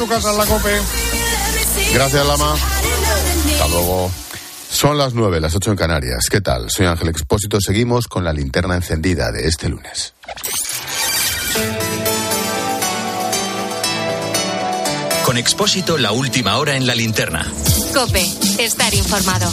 tu casa en la COPE. Gracias, Lama. Hasta luego. Son las 9, las 8 en Canarias. ¿Qué tal? Soy Ángel Expósito. Seguimos con la linterna encendida de este lunes. Con Expósito, la última hora en la linterna. COPE, estar informado.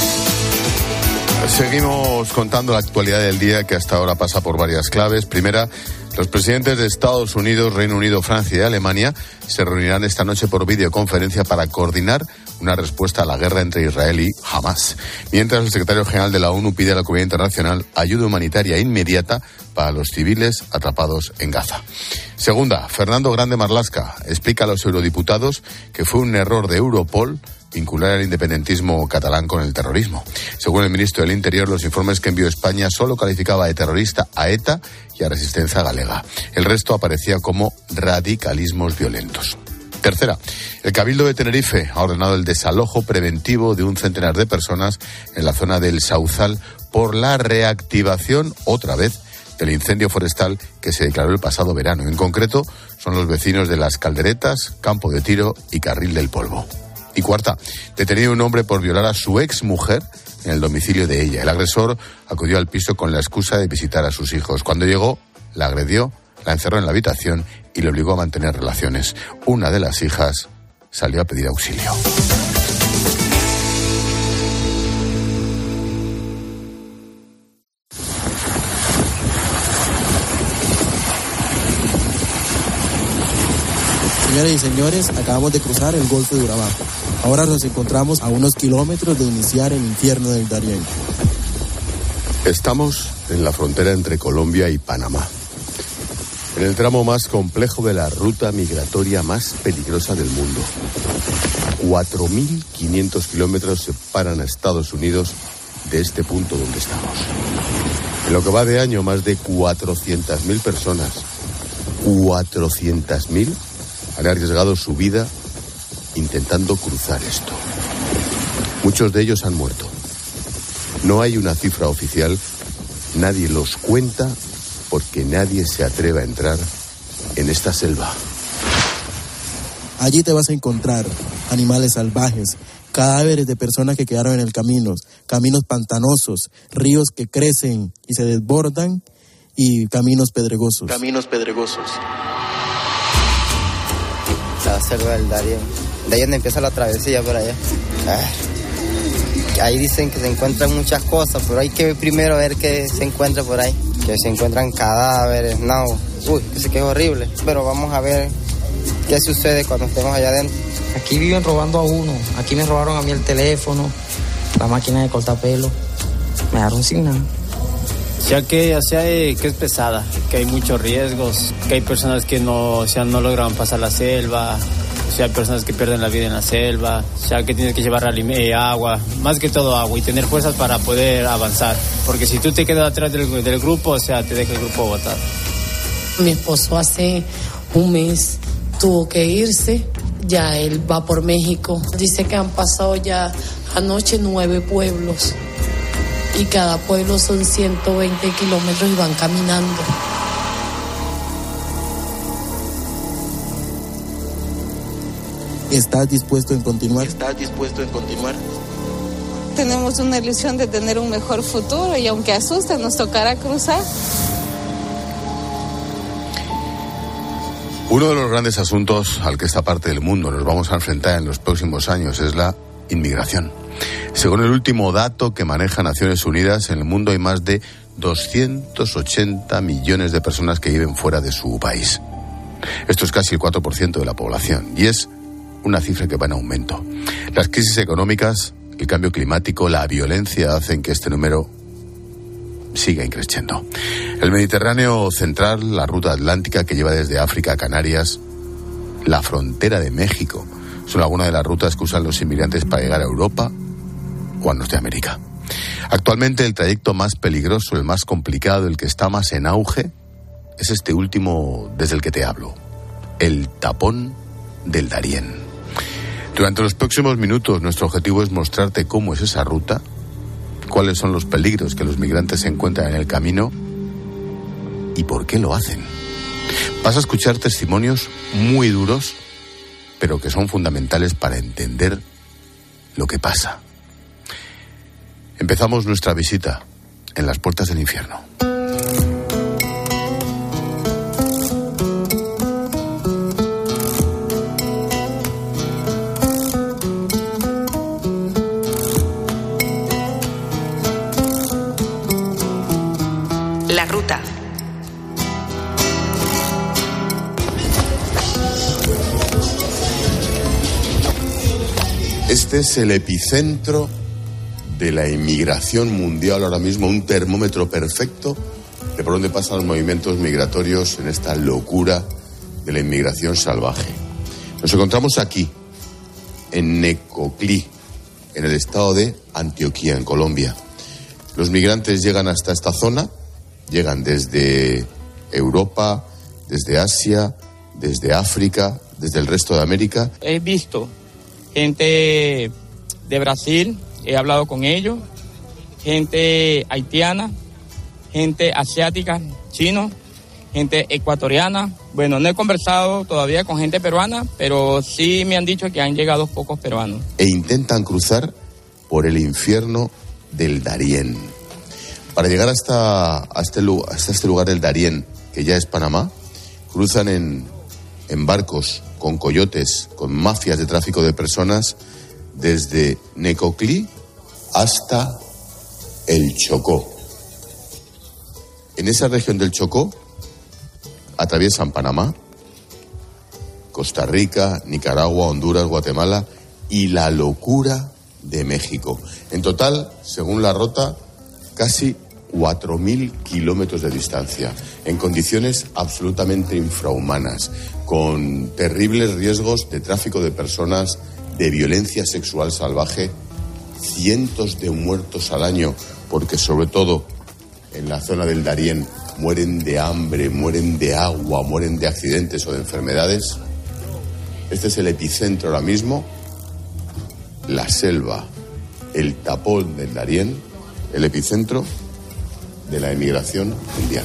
Seguimos contando la actualidad del día, que hasta ahora pasa por varias claves. Primera, los presidentes de Estados Unidos, Reino Unido, Francia y Alemania se reunirán esta noche por videoconferencia para coordinar una respuesta a la guerra entre Israel y Hamas. Mientras, el secretario general de la ONU pide a la comunidad internacional ayuda humanitaria inmediata para los civiles atrapados en Gaza. Segunda, Fernando Grande Marlaska explica a los eurodiputados que fue un error de Europol vincular el independentismo catalán con el terrorismo. Según el ministro del Interior, los informes que envió España solo calificaba de terrorista a ETA y a Resistencia Galega. El resto aparecía como radicalismos violentos. Tercera, el Cabildo de Tenerife ha ordenado el desalojo preventivo de un centenar de personas en la zona del Sauzal por la reactivación, otra vez, del incendio forestal que se declaró el pasado verano. En concreto, son los vecinos de Las Calderetas, Campo de Tiro y Carril del Polvo. Y cuarta, detenido un hombre por violar a su exmujer en el domicilio de ella. El agresor acudió al piso con la excusa de visitar a sus hijos. Cuando llegó, la agredió, la encerró en la habitación y le obligó a mantener relaciones. Una de las hijas salió a pedir auxilio. Señoras y señores, acabamos de cruzar el Golfo de Urabá. Ahora nos encontramos a unos kilómetros de iniciar el infierno del Darién. Estamos en la frontera entre Colombia y Panamá, en el tramo más complejo de la ruta migratoria más peligrosa del mundo. 4.500 kilómetros separan a Estados Unidos de este punto donde estamos. En lo que va de año, más de 400.000 personas, 400.000, han arriesgado su vida intentando cruzar esto. Muchos de ellos han muerto. No hay una cifra oficial, nadie los cuenta porque nadie se atreve a entrar en esta selva. Allí te vas a encontrar animales salvajes, cadáveres de personas que quedaron en el camino, caminos pantanosos, ríos que crecen y se desbordan y caminos pedregosos. La selva del Darién. De ahí donde empieza la travesía por allá. Ahí dicen que se encuentran muchas cosas, pero hay que primero ver qué se encuentra por ahí. Que se encuentran cadáveres, no. Dice que es horrible. Pero vamos a ver qué sucede cuando estemos allá adentro. Aquí viven robando a uno. Aquí me robaron a mí el teléfono, la máquina de cortar pelo. Me dejaron sin nada. Ya que es pesada, que hay muchos riesgos, que hay personas que no logran pasar la selva, hay personas que pierden la vida en la selva, ya que tienes que llevar agua, más que todo agua, y tener fuerzas para poder avanzar, porque si tú te quedas atrás del grupo, te deja el grupo botado. Mi esposo hace un mes tuvo que irse, ya él va por México. Dice que han pasado ya anoche 9 pueblos. Y cada pueblo son 120 kilómetros y van caminando. ¿Estás dispuesto en continuar? Tenemos una ilusión de tener un mejor futuro y aunque asuste, nos tocará cruzar. Uno de los grandes asuntos al que esta parte del mundo nos vamos a enfrentar en los próximos años es la inmigración. Según el último dato que maneja Naciones Unidas, en el mundo hay más de 280 millones de personas que viven fuera de su país. Esto es casi el 4% de la población y es una cifra que va en aumento. Las crisis económicas, el cambio climático, la violencia hacen que este número siga increciendo. El Mediterráneo central, la ruta atlántica que lleva desde África a Canarias, la frontera de México, son algunas de las rutas que usan los inmigrantes para llegar a Europa o a Norteamérica. Actualmente el trayecto más peligroso, el más complicado, el que está más en auge, es este último desde el que te hablo, el tapón del Darién. Durante los próximos minutos nuestro objetivo es mostrarte cómo es esa ruta, cuáles son los peligros que los migrantes se encuentran en el camino y por qué lo hacen. Vas a escuchar testimonios muy duros, pero que son fundamentales para entender lo que pasa. Empezamos nuestra visita en las puertas del infierno. La ruta. Este es el epicentro de la inmigración mundial ahora mismo, un termómetro perfecto de por dónde pasan los movimientos migratorios en esta locura de la inmigración salvaje. Nos encontramos aquí, en Necoclí, en el estado de Antioquia, en Colombia. Los migrantes llegan hasta esta zona, llegan desde Europa, desde Asia, desde África, desde el resto de América. He visto gente de Brasil, he hablado con ellos, gente haitiana, gente asiática, chino, gente ecuatoriana. Bueno, no he conversado todavía con gente peruana, pero sí me han dicho que han llegado pocos peruanos. E intentan cruzar por el infierno del Darién. Para llegar hasta este lugar del Darién, que ya es Panamá, cruzan en barcos con coyotes, con mafias de tráfico de personas, desde Necoclí hasta el Chocó. En esa región del Chocó atraviesan Panamá, Costa Rica, Nicaragua, Honduras, Guatemala y la locura de México. En total, según la ruta, casi 4.000 kilómetros de distancia, en condiciones absolutamente infrahumanas, con terribles riesgos de tráfico de personas, de violencia sexual salvaje, cientos de muertos al año, porque sobre todo en la zona del Darién mueren de hambre, mueren de agua, mueren de accidentes o de enfermedades. Este es el epicentro ahora mismo, la selva, el tapón del Darién, el epicentro de la emigración mundial.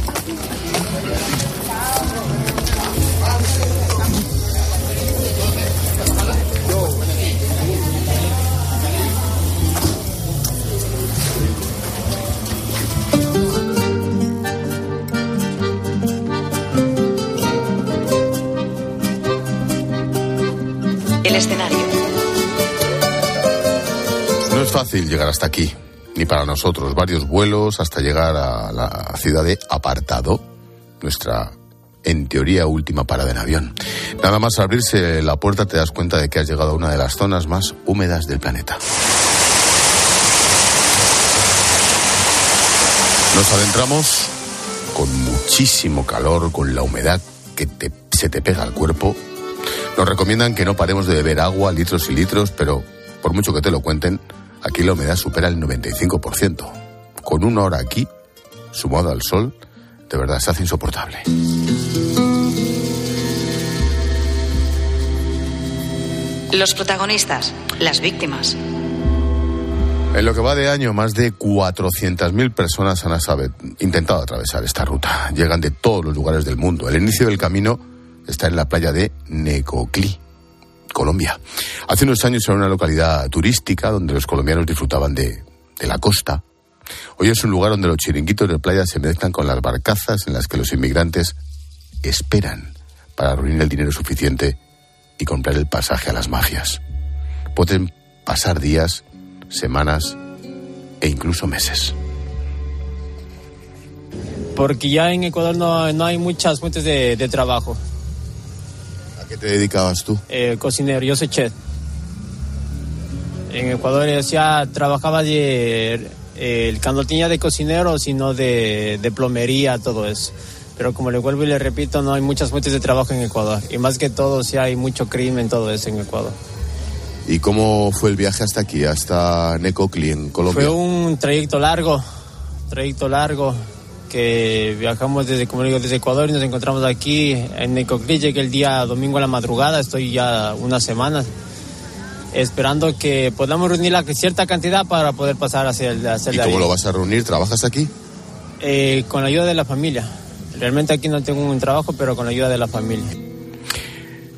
El escenario. No es fácil llegar hasta aquí, ni para nosotros. Varios vuelos hasta llegar a la ciudad de Apartado, nuestra, en teoría, última parada en avión. Nada más abrirse la puerta te das cuenta de que has llegado a una de las zonas más húmedas del planeta. Nos adentramos con muchísimo calor, con la humedad que se te pega al cuerpo. Nos recomiendan que no paremos de beber agua, litros y litros, pero por mucho que te lo cuenten, aquí la humedad supera el 95%. Con una hora aquí, sumado al sol, de verdad se hace insoportable. Los protagonistas, las víctimas. En lo que va de año, más de 400.000 personas han intentado atravesar esta ruta. Llegan de todos los lugares del mundo. El inicio del camino está en la playa de Necoclí, Colombia. Hace unos años era una localidad turística donde los colombianos disfrutaban de la costa. Hoy es un lugar donde los chiringuitos de playa se mezclan con las barcazas en las que los inmigrantes esperan para reunir el dinero suficiente y comprar el pasaje a las mafias. Pueden pasar días, semanas e incluso meses. Porque ya en Ecuador no hay muchas fuentes de trabajo. ¿A qué te dedicabas tú? Cocinero, yo soy chef. En Ecuador ya trabajaba no tenía de cocinero, sino de plomería, todo eso. Pero como le vuelvo y le repito, no hay muchas fuentes de trabajo en Ecuador. Y más que todo, sí hay mucho crimen, todo eso en Ecuador. ¿Y cómo fue el viaje hasta aquí, hasta Necoclí, en Colombia? Fue un trayecto largo, que viajamos desde Ecuador y nos encontramos aquí en Necoclí. Llegué el día domingo a la madrugada, estoy ya una semana esperando que podamos reunir la cierta cantidad para poder pasar hacia el ¿Y cómo lo vas a reunir? ¿Trabajas aquí? Con la ayuda de la familia. Realmente aquí no tengo un trabajo, pero con la ayuda de la familia.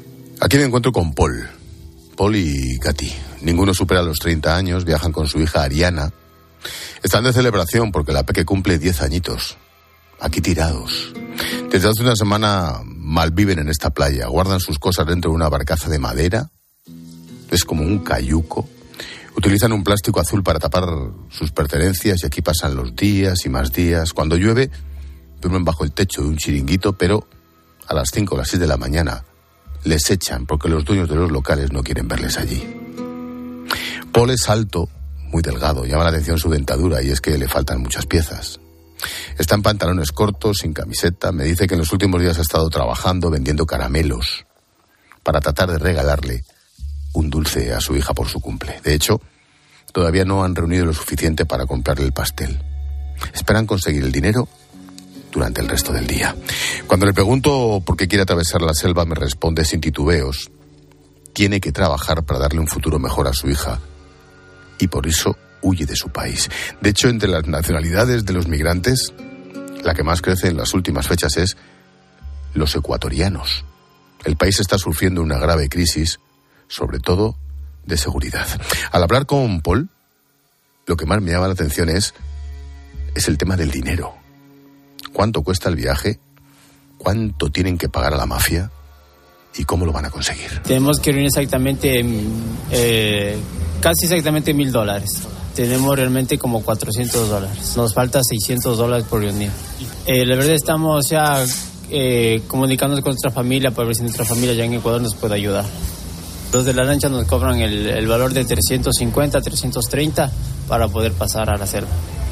Aquí me encuentro con Paul y Katy. Ninguno supera los 30 años, viajan con su hija Ariana. Están de celebración porque la peque cumple 10 añitos. Aquí tirados. Desde hace una semana malviven en esta playa. Guardan sus cosas dentro de una barcaza de madera. Es como un cayuco. Utilizan un plástico azul para tapar sus pertenencias y aquí pasan los días y más días. Cuando llueve, duermen bajo el techo de un chiringuito, pero a las 5 o las 6 de la mañana les echan porque los dueños de los locales no quieren verles allí. Paul es alto, muy delgado, llama la atención su dentadura y es que le faltan muchas piezas. Está en pantalones cortos, sin camiseta, me dice que en los últimos días ha estado trabajando vendiendo caramelos para tratar de regalarle un dulce a su hija por su cumple. De hecho, todavía no han reunido lo suficiente para comprarle el pastel. Esperan conseguir el dinero durante el resto del día. Cuando le pregunto por qué quiere atravesar la selva, me responde sin titubeos: tiene que trabajar para darle un futuro mejor a su hija y por eso huye de su país. De hecho, entre las nacionalidades de los migrantes, la que más crece en las últimas fechas es los ecuatorianos. El país está sufriendo una grave crisis, sobre todo de seguridad. Al hablar con Paul, lo que más me llama la atención es el tema del dinero. ¿Cuánto cuesta el viaje? ¿Cuánto tienen que pagar a la mafia? ¿Y cómo lo van a conseguir? Tenemos que reunir exactamente, casi exactamente $1,000. Tenemos realmente como $400. Nos falta $600 por reunir. La verdad estamos ya comunicándonos con nuestra familia para ver si nuestra familia ya en Ecuador nos puede ayudar. Los de la lancha nos cobran el valor de 350, 330 para poder pasar a la selva.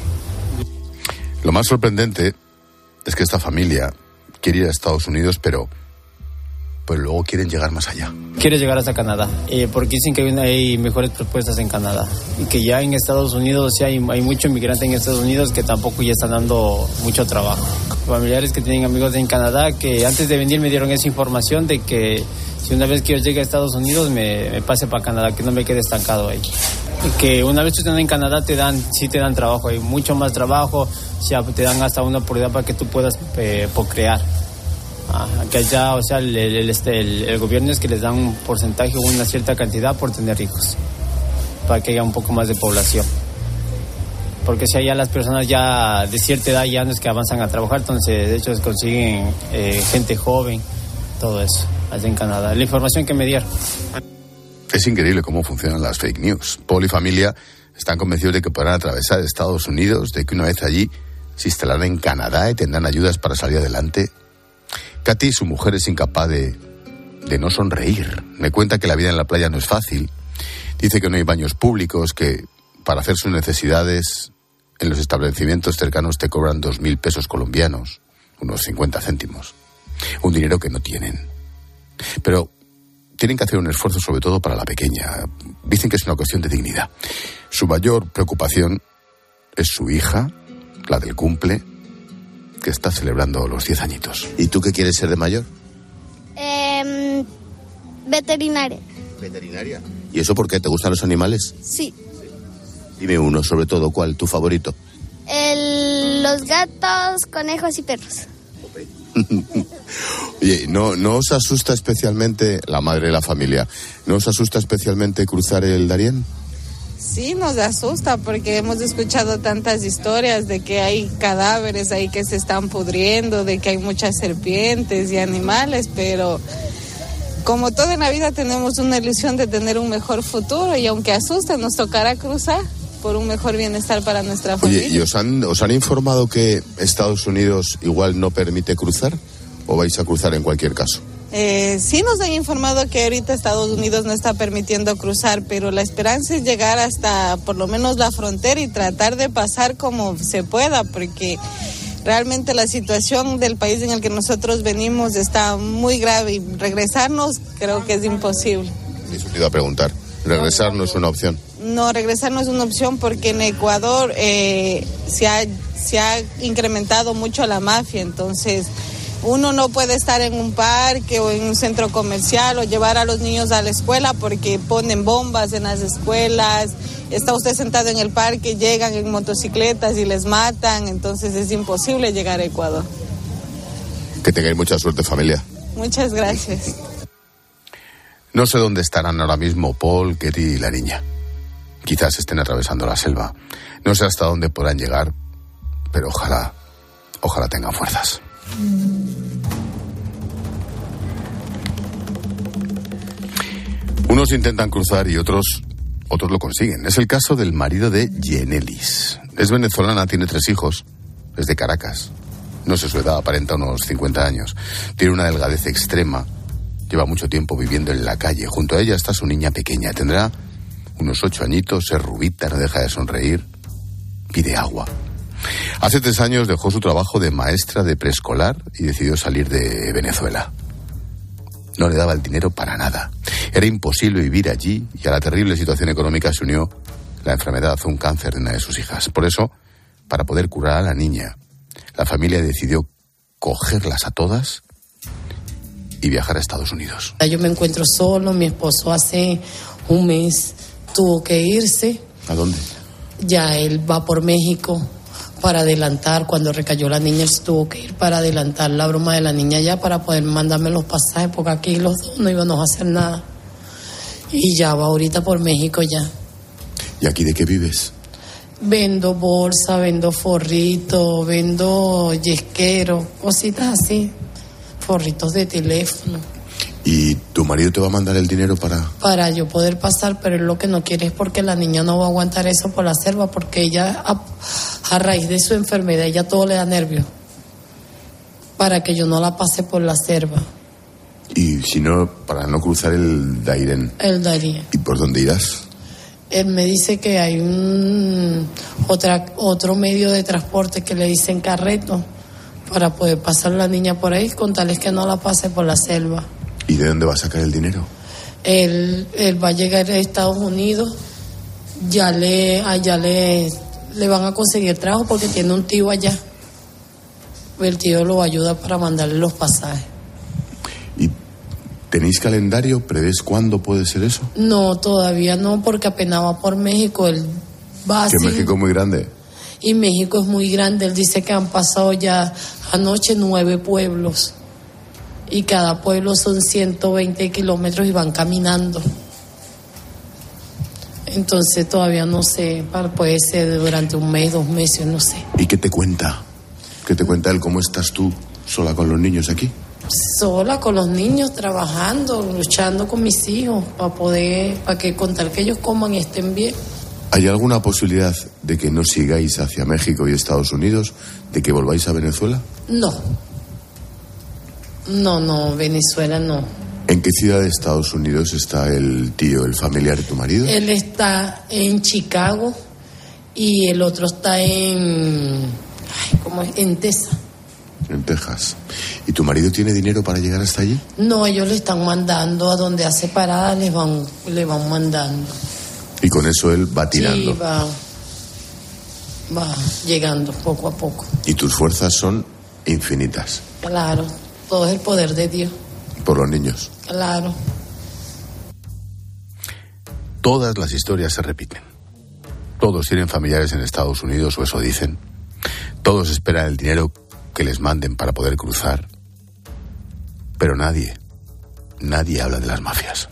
Lo más sorprendente es que esta familia quiere ir a Estados Unidos, pero luego quieren llegar más allá. Quiere llegar hasta Canadá, porque dicen que hay mejores propuestas en Canadá y que ya en Estados Unidos ya hay mucho inmigrante en Estados Unidos que tampoco ya están dando mucho trabajo. Familiares que tienen amigos en Canadá que antes de venir me dieron esa información de que si una vez que yo llegue a Estados Unidos me pase para Canadá, que no me quede estancado ahí. Y que una vez que estás en Canadá te dan trabajo, hay mucho más trabajo, ya te dan hasta una oportunidad para que tú puedas procrear. Que allá, o sea, el gobierno es que les dan un porcentaje o una cierta cantidad por tener hijos, para que haya un poco más de población. Porque si allá las personas ya de cierta edad ya no es que avanzan a trabajar, entonces de hecho consiguen gente joven, todo eso, allá en Canadá. La información que me dieron. Es increíble cómo funcionan las fake news. Paul y familia están convencidos de que podrán atravesar Estados Unidos, de que una vez allí se instalarán en Canadá y tendrán ayudas para salir adelante. Katy, su mujer, es incapaz de no sonreír. Me cuenta que la vida en la playa no es fácil. Dice que no hay baños públicos, que para hacer sus necesidades en los establecimientos cercanos te cobran 2.000 pesos colombianos, unos 50 céntimos. Un dinero que no tienen. Pero tienen que hacer un esfuerzo sobre todo para la pequeña. Dicen que es una cuestión de dignidad. Su mayor preocupación es su hija, la del cumple, que está celebrando los 10 añitos. ¿Y tú qué quieres ser de mayor? Veterinaria. ¿Veterinaria? ¿Y eso por qué? ¿Te gustan los animales? Sí. Dime uno, sobre todo, ¿cuál? ¿Tu favorito? Los gatos, conejos y perros. Oye, ¿no os asusta especialmente, la madre de la familia, no os asusta especialmente cruzar el Darién? Sí, nos asusta porque hemos escuchado tantas historias de que hay cadáveres ahí que se están pudriendo, de que hay muchas serpientes y animales, pero como todo en la vida tenemos una ilusión de tener un mejor futuro y aunque asuste nos tocará cruzar por un mejor bienestar para nuestra familia. Oye, ¿y os han informado que Estados Unidos igual no permite cruzar o vais a cruzar en cualquier caso? Sí nos han informado que ahorita Estados Unidos no está permitiendo cruzar, pero la esperanza es llegar hasta por lo menos la frontera y tratar de pasar como se pueda, porque realmente la situación del país en el que nosotros venimos está muy grave y regresarnos creo que es imposible. Eso te iba a preguntar, ¿regresar no es una opción? No, regresar no es una opción porque en Ecuador se ha incrementado mucho la mafia, entonces uno no puede estar en un parque o en un centro comercial o llevar a los niños a la escuela porque ponen bombas en las escuelas. Está usted sentado en el parque, llegan en motocicletas y les matan, entonces es imposible llegar a Ecuador. Que tengáis mucha suerte, familia. Muchas gracias. No sé dónde estarán ahora mismo Paul, Ketty y la niña. Quizás estén atravesando la selva. No sé hasta dónde podrán llegar, pero ojalá tengan fuerzas. Unos intentan cruzar y otros lo consiguen. Es el caso del marido de Yenelis. Es venezolana, tiene 3 hijos, es de Caracas. No sé su edad, aparenta unos 50 años. Tiene una delgadez extrema. Lleva mucho tiempo viviendo en la calle. Junto a ella está su niña pequeña. Tendrá unos 8 añitos, es rubita, no deja de sonreír. Pide agua. Hace 3 años dejó su trabajo de maestra de preescolar y decidió salir de Venezuela. No le daba el dinero para nada. Era imposible vivir allí y a la terrible situación económica se unió la enfermedad, un cáncer de una de sus hijas. Por eso, para poder curar a la niña, la familia decidió cogerlas a todas y viajar a Estados Unidos. Yo me encuentro solo, mi esposo hace un mes tuvo que irse. ¿A dónde? Ya él va por México para adelantar, cuando recayó la niña él tuvo que ir para adelantar la broma de la niña ya para poder mandarme los pasajes, porque aquí los dos no íbamos a hacer nada. Y ya va ahorita por México ya. ¿Y aquí de qué vives? Vendo bolsa, vendo forrito, vendo yesquero, cositas así, forritos de teléfono. ¿Y tu marido te va a mandar el dinero para yo poder pasar? Pero él lo que no quiere es porque la niña no va a aguantar eso por la selva, porque ella, a raíz de su enfermedad, ella todo le da nervios, para que yo no la pase por la selva. Y si no, para no cruzar el Dairén. El Dairén. ¿Y por dónde irás? Él me dice que hay otro medio de transporte que le dicen carreto, para poder pasar la niña por ahí, con tales que no la pase por la selva. ¿Y de dónde va a sacar el dinero? Él va a llegar a Estados Unidos, allá le van a conseguir trabajo porque tiene un tío allá. El tío lo ayuda para mandarle los pasajes. ¿Y tenéis calendario? ¿Prevés cuándo puede ser eso? No, todavía no, porque apenas va por México. Él va así. ¿Que México es muy grande? Y México es muy grande. Él dice que han pasado ya anoche 9 pueblos. Y cada pueblo son 120 kilómetros y van caminando. Entonces todavía no sé, puede ser durante un mes, 2 meses, no sé. ¿Y qué te cuenta? ¿Qué te cuenta él? ¿Cómo estás tú sola con los niños aquí? Sola con los niños, trabajando, luchando con mis hijos, para que contar que ellos coman y estén bien. ¿Hay alguna posibilidad de que no sigáis hacia México y Estados Unidos, de que volváis a Venezuela? No, Venezuela no. ¿En qué ciudad de Estados Unidos está el tío, el familiar de tu marido? Él está en Chicago y el otro está en Texas. En Texas. ¿Y tu marido tiene dinero para llegar hasta allí? No, ellos le están mandando a donde hace parada, le van mandando. ¿Y con eso él va tirando? Sí, va llegando poco a poco. ¿Y tus fuerzas son infinitas? Claro, todo es el poder de Dios. Por los niños. Claro. Todas las historias se repiten. Todos tienen familiares en Estados Unidos, o eso dicen. Todos esperan el dinero que les manden para poder cruzar. Pero nadie habla de las mafias.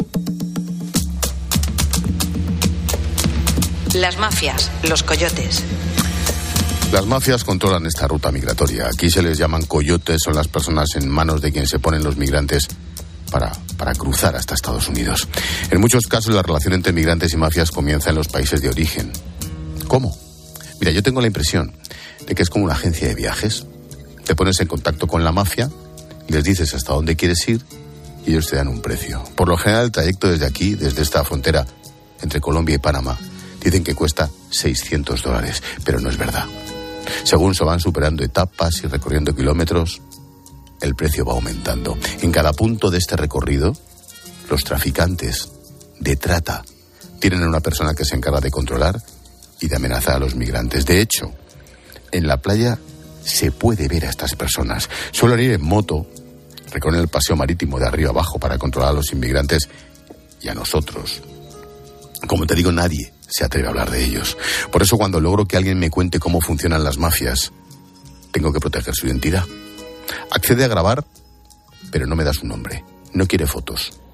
Las mafias, los coyotes. Las mafias controlan esta ruta migratoria. Aquí se les llaman coyotes, son las personas en manos de quien se ponen los migrantes para cruzar hasta Estados Unidos. En muchos casos la relación entre migrantes y mafias comienza en los países de origen. ¿Cómo? Mira, yo tengo la impresión de que es como una agencia de viajes. Te pones en contacto con la mafia, les dices hasta dónde quieres ir y ellos te dan un precio. Por lo general el trayecto desde aquí, desde esta frontera entre Colombia y Panamá, dicen que cuesta $600, pero no es verdad. Según se van superando etapas y recorriendo kilómetros, el precio va aumentando. En cada punto de este recorrido, los traficantes de trata tienen una persona que se encarga de controlar y de amenazar a los migrantes. De hecho, en la playa se puede ver a estas personas. Suelen ir en moto, recorren el paseo marítimo de arriba abajo para controlar a los inmigrantes y a nosotros. Como te digo, nadie se atreve a hablar de ellos. Por eso cuando logro que alguien me cuente cómo funcionan las mafias, tengo que proteger su identidad. Accede a grabar, pero no me da su nombre. No quiere fotos.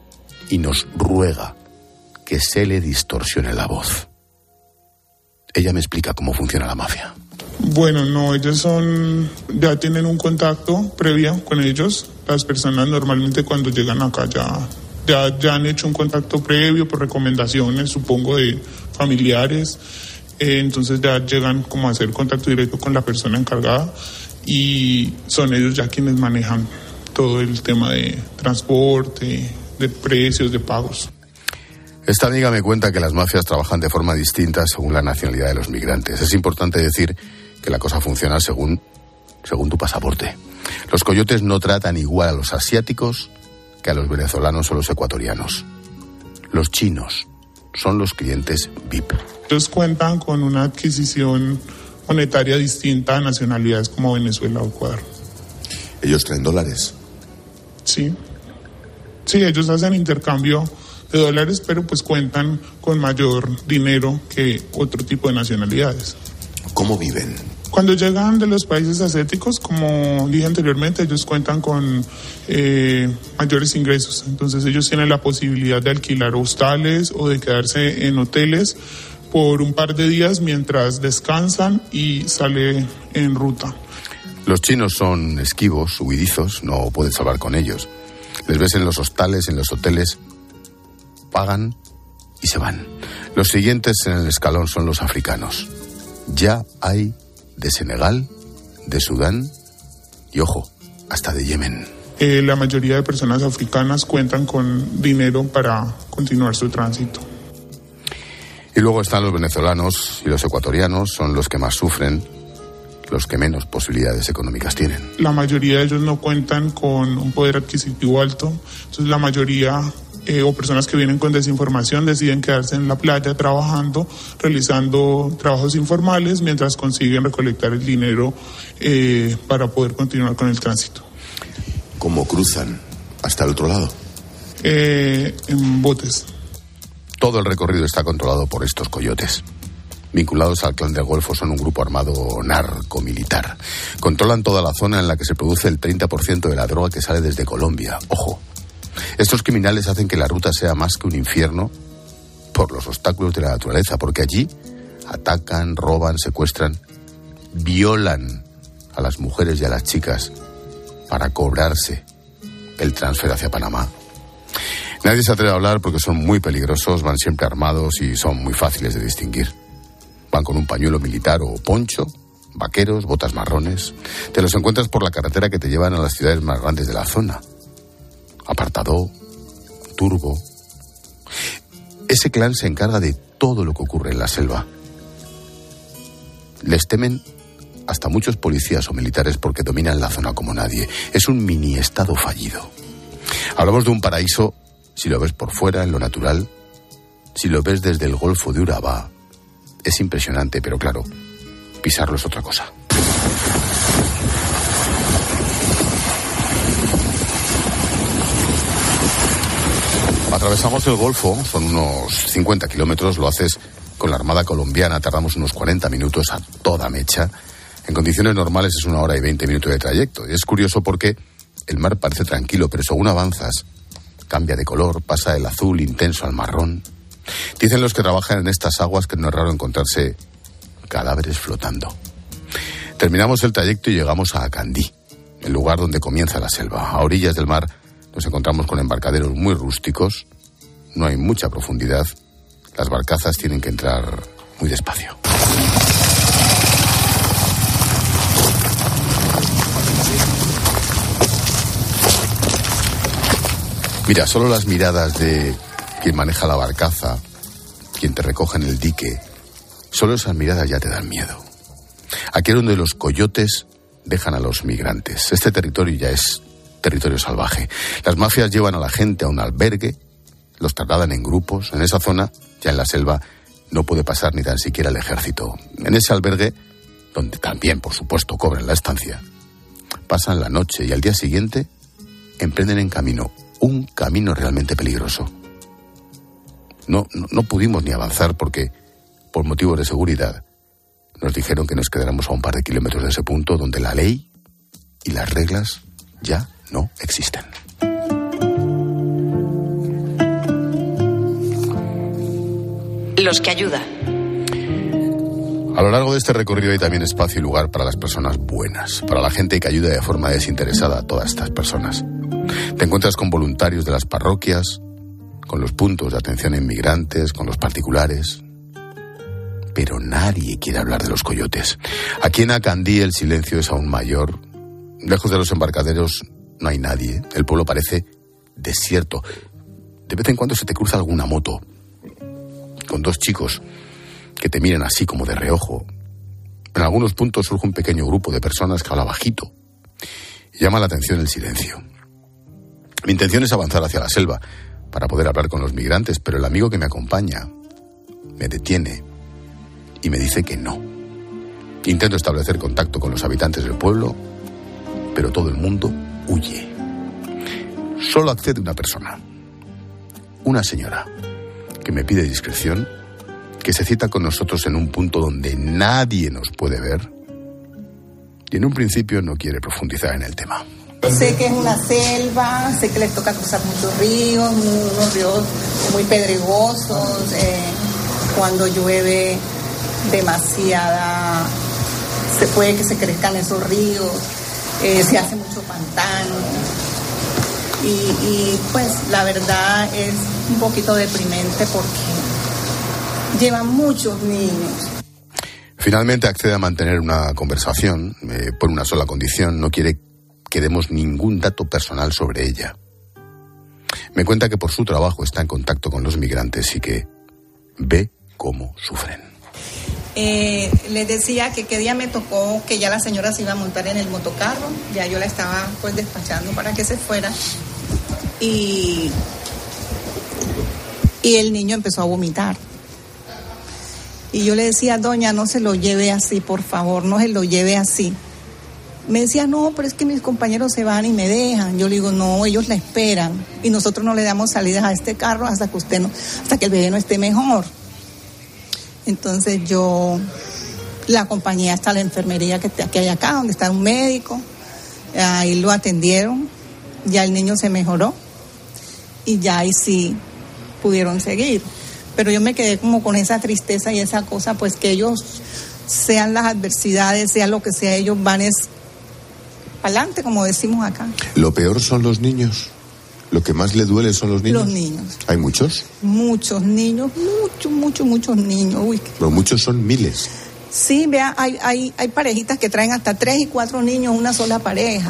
y nos ruega que se le distorsione la voz. Ella me explica cómo funciona la mafia. Bueno, no, ellos ya tienen un contacto previo con ellos. Las personas normalmente cuando llegan acá ya han hecho un contacto previo por recomendaciones, supongo, de familiares. Entonces ya llegan como a hacer contacto directo con la persona encargada y son ellos ya quienes manejan todo el tema de transporte, de precios, de pagos. Esta amiga me cuenta que las mafias trabajan de forma distinta según la nacionalidad de los migrantes. Es importante decir que la cosa funciona según tu pasaporte. Los coyotes no tratan igual a los asiáticos que a los venezolanos o los ecuatorianos. Los chinos son los clientes VIP. Ellos cuentan con una adquisición monetaria distinta a nacionalidades como Venezuela o Ecuador. ¿Ellos traen dólares? Sí, ellos hacen intercambio de dólares, pero pues cuentan con mayor dinero que otro tipo de nacionalidades. ¿Cómo viven? Cuando llegan de los países asiáticos, como dije anteriormente, ellos cuentan con mayores ingresos. Entonces ellos tienen la posibilidad de alquilar hostales o de quedarse en hoteles por un par de días mientras descansan y sale en ruta. Los chinos son esquivos, huidizos, no puedes hablar con ellos. Les ves en los hostales, en los hoteles, pagan y se van. Los siguientes en el escalón son los africanos. Ya hay de Senegal, de Sudán y, ojo, hasta de Yemen. La mayoría de personas africanas cuentan con dinero para continuar su tránsito. Y luego están los venezolanos y los ecuatorianos, son los que más sufren, los que menos posibilidades económicas tienen. La mayoría de ellos no cuentan con un poder adquisitivo alto, entonces la mayoría o personas que vienen con desinformación deciden quedarse en la playa trabajando, realizando trabajos informales mientras consiguen recolectar el dinero para poder continuar con el tránsito. ¿Cómo cruzan hasta el otro lado? En botes. Todo el recorrido está controlado por estos coyotes. Vinculados al Clan del Golfo, son un grupo armado narco-militar. Controlan toda la zona en la que se produce el 30% de la droga que sale desde Colombia. Ojo, estos criminales hacen que la ruta sea más que un infierno por los obstáculos de la naturaleza, porque allí atacan, roban, secuestran, violan a las mujeres y a las chicas para cobrarse el transfer hacia Panamá. Nadie se atreve a hablar porque son muy peligrosos, van siempre armados y son muy fáciles de distinguir. Van con un pañuelo militar o poncho, vaqueros, botas marrones. Te los encuentras por la carretera que te llevan a las ciudades más grandes de la zona. Apartadó, Turbo. Ese clan se encarga de todo lo que ocurre en la selva. Les temen hasta muchos policías o militares porque dominan la zona como nadie. Es un mini estado fallido. Hablamos de un paraíso si lo ves por fuera, en lo natural. Si lo ves desde el Golfo de Urabá, es impresionante, pero claro, pisarlo es otra cosa. Atravesamos el Golfo, son unos 50 kilómetros, lo haces con la Armada colombiana, tardamos unos 40 minutos a toda mecha. En condiciones normales es 1 hora y 20 minutos de trayecto. Es curioso porque el mar parece tranquilo, pero según avanzas, cambia de color, pasa del azul intenso al marrón. Dicen los que trabajan en estas aguas que no es raro encontrarse cadáveres flotando. Terminamos el trayecto y llegamos a Acandí, el lugar donde comienza la selva. A orillas del mar nos encontramos con embarcaderos muy rústicos, no hay mucha profundidad, las barcazas tienen que entrar muy despacio. Mira, solo las miradas de quien maneja la barcaza, quien te recoge en el dique, solo esas miradas ya te dan miedo. Aquí es donde los coyotes dejan a los migrantes. Este territorio ya es territorio salvaje. Las mafias llevan a la gente a un albergue, los trasladan en grupos. En esa zona, ya en la selva, no puede pasar ni tan siquiera el ejército. En ese albergue, donde también, por supuesto, cobran la estancia, pasan la noche y al día siguiente emprenden en camino, un camino realmente peligroso. No pudimos ni avanzar porque, por motivos de seguridad, nos dijeron que nos quedáramos a un par de kilómetros de ese punto donde la ley y las reglas ya no existen. Los que ayudan. A lo largo de este recorrido hay también espacio y lugar para las personas buenas, para la gente que ayuda de forma desinteresada a todas estas personas. Te encuentras con voluntarios de las parroquias, con los puntos de atención a inmigrantes, con los particulares. Pero nadie quiere hablar de los coyotes. Aquí en Acandí el silencio es aún mayor. Lejos de los embarcaderos no hay nadie. El pueblo parece desierto. De vez en cuando se te cruza alguna moto con dos chicos que te miran así como de reojo. En algunos puntos surge un pequeño grupo de personas que habla bajito. Y llama la atención el silencio. Mi intención es avanzar hacia la selva para poder hablar con los migrantes, pero el amigo que me acompaña me detiene y me dice que no. Intento establecer contacto con los habitantes del pueblo, pero todo el mundo huye. Solo accede una persona, una señora, que me pide discreción, que se cita con nosotros en un punto donde nadie nos puede ver y en un principio no quiere profundizar en el tema. Sé que es una selva, sé que les toca cruzar muchos ríos, unos ríos muy pedregosos, cuando llueve demasiada, se puede que se crezcan esos ríos, se hace mucho pantano y pues la verdad es un poquito deprimente porque llevan muchos niños. Finalmente accede a mantener una conversación por una sola condición: no quiere que demos ningún dato personal sobre ella. Me cuenta que por su trabajo está en contacto con los migrantes y que ve cómo sufren. Les decía que qué día me tocó que ya la señora se iba a montar en el motocarro, ya yo la estaba pues despachando para que se fuera y el niño empezó a vomitar. Y yo le decía, doña, no se lo lleve así, por favor, no se lo lleve así. Me decía, no, pero es que mis compañeros se van y me dejan. Yo le digo, no, ellos la esperan y nosotros no le damos salidas a este carro hasta que el bebé no esté mejor. Entonces yo la acompañé hasta la enfermería que hay acá, donde está un médico. Ahí lo atendieron, ya el niño se mejoró y ya ahí sí pudieron seguir. Pero yo me quedé como con esa tristeza y esa cosa, pues que ellos, sean las adversidades, sea lo que sea, ellos van adelante, como decimos acá. Lo peor son los niños. Lo que más le duele son los niños. Los niños. ¿Hay muchos? Muchos niños, muchos niños. Uy. Pero muchos son miles. Sí, vea, hay parejitas que traen hasta 3 y 4 niños, una sola pareja.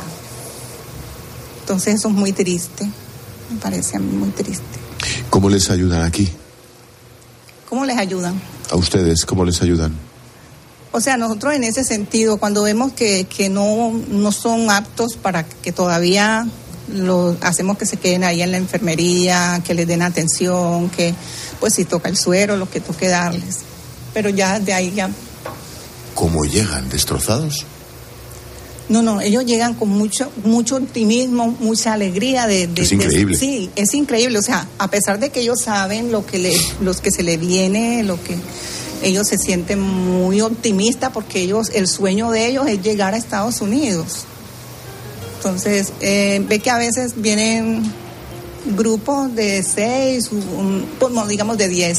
Entonces eso es muy triste, me parece a mí muy triste. ¿Cómo les ayudan aquí? ¿Cómo les ayudan? ¿A ustedes cómo les ayudan? O sea, nosotros en ese sentido, cuando vemos que no son aptos para que todavía hacemos que se queden ahí en la enfermería, que les den atención, que pues si toca el suero, lo que toque darles. Pero ya de ahí ya... ¿Cómo llegan? ¿Destrozados? No, ellos llegan con mucho optimismo, mucha alegría es increíble. Sí, es increíble, o sea, a pesar de que ellos saben los que se le viene, lo que ellos se sienten muy optimistas porque el sueño de ellos es llegar a Estados Unidos. Entonces, ve que a veces vienen grupos de 6, digamos de 10,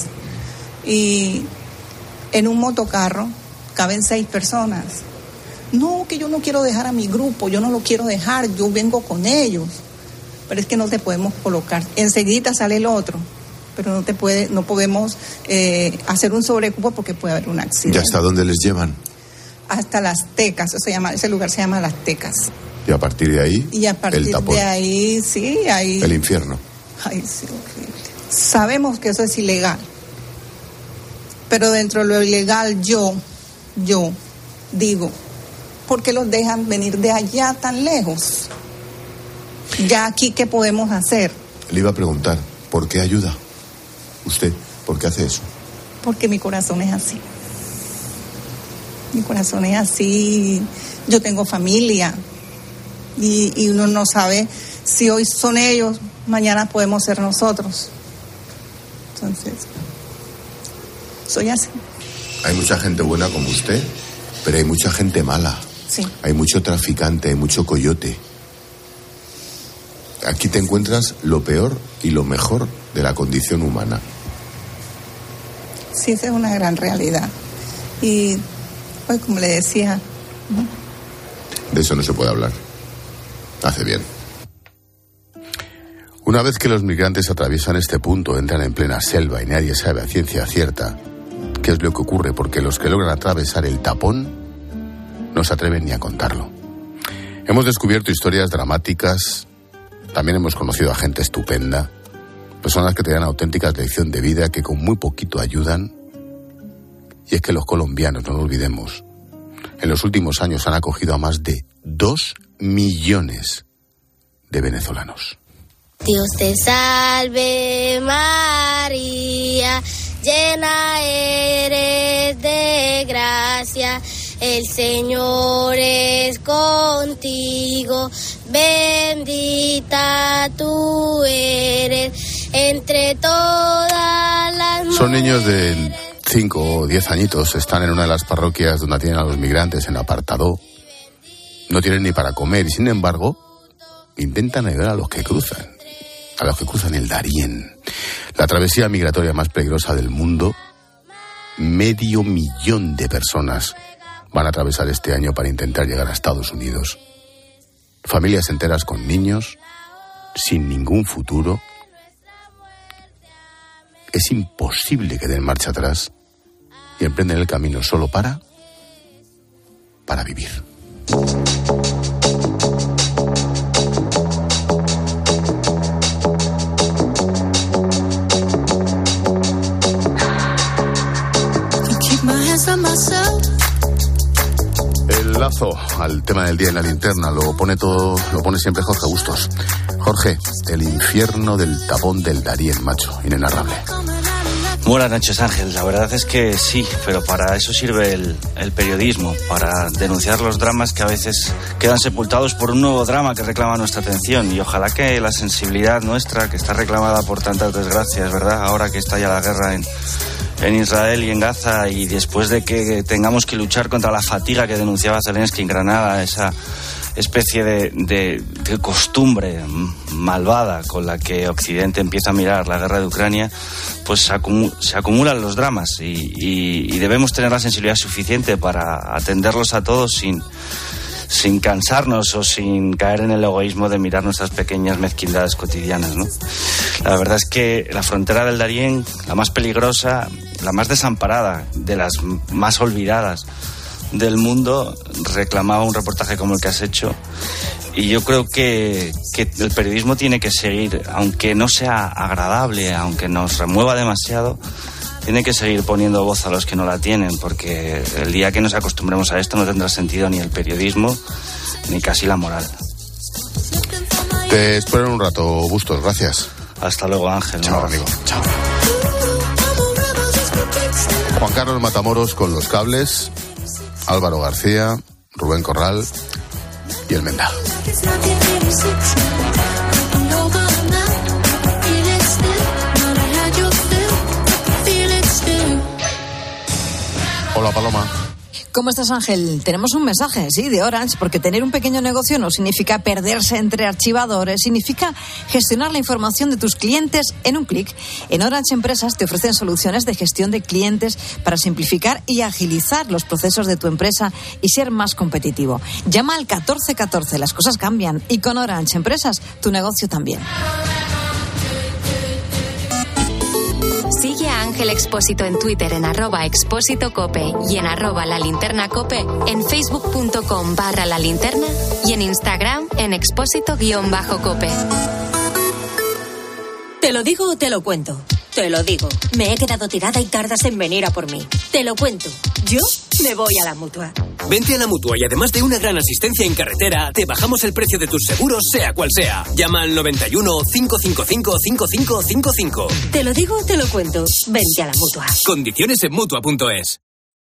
y en un motocarro caben 6 personas. No, que yo no quiero dejar a mi grupo, yo no lo quiero dejar, yo vengo con ellos. Pero es que no te podemos colocar. Enseguida sale el otro, pero no podemos hacer un sobrecupo porque puede haber un accidente. ¿Y hasta dónde les llevan? Hasta Las Tecas, ese lugar se llama Las Tecas. ¿Y a partir de ahí? Y a partir de ahí, sí, ahí... El infierno. Ay, sí, horrible. Sabemos que eso es ilegal, pero dentro de lo ilegal yo digo, ¿por qué los dejan venir de allá tan lejos? Ya aquí, ¿qué podemos hacer? Le iba a preguntar, ¿por qué ayuda? ¿Usted por qué hace eso? Porque mi corazón es así. Mi corazón es así. Yo tengo familia y uno no sabe si hoy son ellos, mañana podemos ser nosotros. Entonces, soy así. Hay mucha gente buena como usted, pero hay mucha gente mala. Sí. Hay mucho traficante, hay mucho coyote. Aquí te encuentras lo peor y lo mejor de la condición humana. Sí, esa es una gran realidad. Y, pues, como le decía... De eso no se puede hablar. Hace bien. Una vez que los migrantes atraviesan este punto, entran en plena selva y nadie sabe a ciencia cierta qué es lo que ocurre, porque los que logran atravesar el tapón no se atreven ni a contarlo. Hemos descubierto historias dramáticas, también hemos conocido a gente estupenda, personas que te dan auténticas lecciones de vida que con muy poquito ayudan. Y es que los colombianos, no lo olvidemos, en los últimos años han acogido a más de 2 millones de venezolanos. Dios te salve María, llena eres de gracia, el Señor es contigo, bendita tú eres entre todas las mujeres. Son niños de 5 o 10 añitos, están en una de las parroquias donde tienen a los migrantes en apartado, no tienen ni para comer y sin embargo intentan ayudar a los que cruzan el Darién, la travesía migratoria más peligrosa del mundo. 500.000 de personas van a atravesar este año para intentar llegar a Estados Unidos. Familias enteras con niños, sin ningún futuro. Es imposible que den marcha atrás y emprenden el camino solo para vivir. El lazo al tema del día en la linterna lo pone siempre Jorge Bustos. Jorge, el infierno del tapón del Darién, macho, inenarrable. Buenas noches, Ángel. La verdad es que sí, pero para eso sirve el periodismo, para denunciar los dramas que a veces quedan sepultados por un nuevo drama que reclama nuestra atención. Y ojalá que la sensibilidad nuestra, que está reclamada por tantas desgracias, ¿verdad?, ahora que estalla la guerra en Israel y en Gaza, y después de que tengamos que luchar contra la fatiga que denunciaba Zelensky en Granada, esa especie de costumbre malvada con la que Occidente empieza a mirar la guerra de Ucrania, pues se acumulan los dramas y debemos tener la sensibilidad suficiente para atenderlos a todos sin cansarnos o sin caer en el egoísmo de mirar nuestras pequeñas mezquindades cotidianas, ¿no? La verdad es que la frontera del Darién, la más peligrosa, la más desamparada, de las más olvidadas del mundo, reclamaba un reportaje como el que has hecho. Y yo creo que el periodismo tiene que seguir, aunque no sea agradable, aunque nos remueva demasiado, tiene que seguir poniendo voz a los que no la tienen, porque el día que nos acostumbremos a esto no tendrá sentido ni el periodismo ni casi la moral. Te espero en un rato, Bustos, gracias. Hasta luego, Ángel. Chao, amigo. Chao. Juan Carlos Matamoros con los cables, Álvaro García, Rubén Corral y el Menda. Hola, Paloma. ¿Cómo estás, Ángel? Tenemos un mensaje, sí, de Orange, porque tener un pequeño negocio no significa perderse entre archivadores, significa gestionar la información de tus clientes en un clic. En Orange Empresas te ofrecen soluciones de gestión de clientes para simplificar y agilizar los procesos de tu empresa y ser más competitivo. Llama al 1414, las cosas cambian, y con Orange Empresas tu negocio también. Sigue a Ángel Expósito en Twitter en @expósitocope y en @lalinternacope, en facebook.com/lalinterna y en Instagram en expósito_cope. ¿Te lo digo o te lo cuento? Te lo digo. Me he quedado tirada y tardas en venir a por mí. Te lo cuento. Yo me voy a la Mutua. Vente a la Mutua y además de una gran asistencia en carretera, te bajamos el precio de tus seguros, sea cual sea. Llama al 91 555 5555. Te lo digo o te lo cuento. Vente a la Mutua. Condiciones en Mutua.es.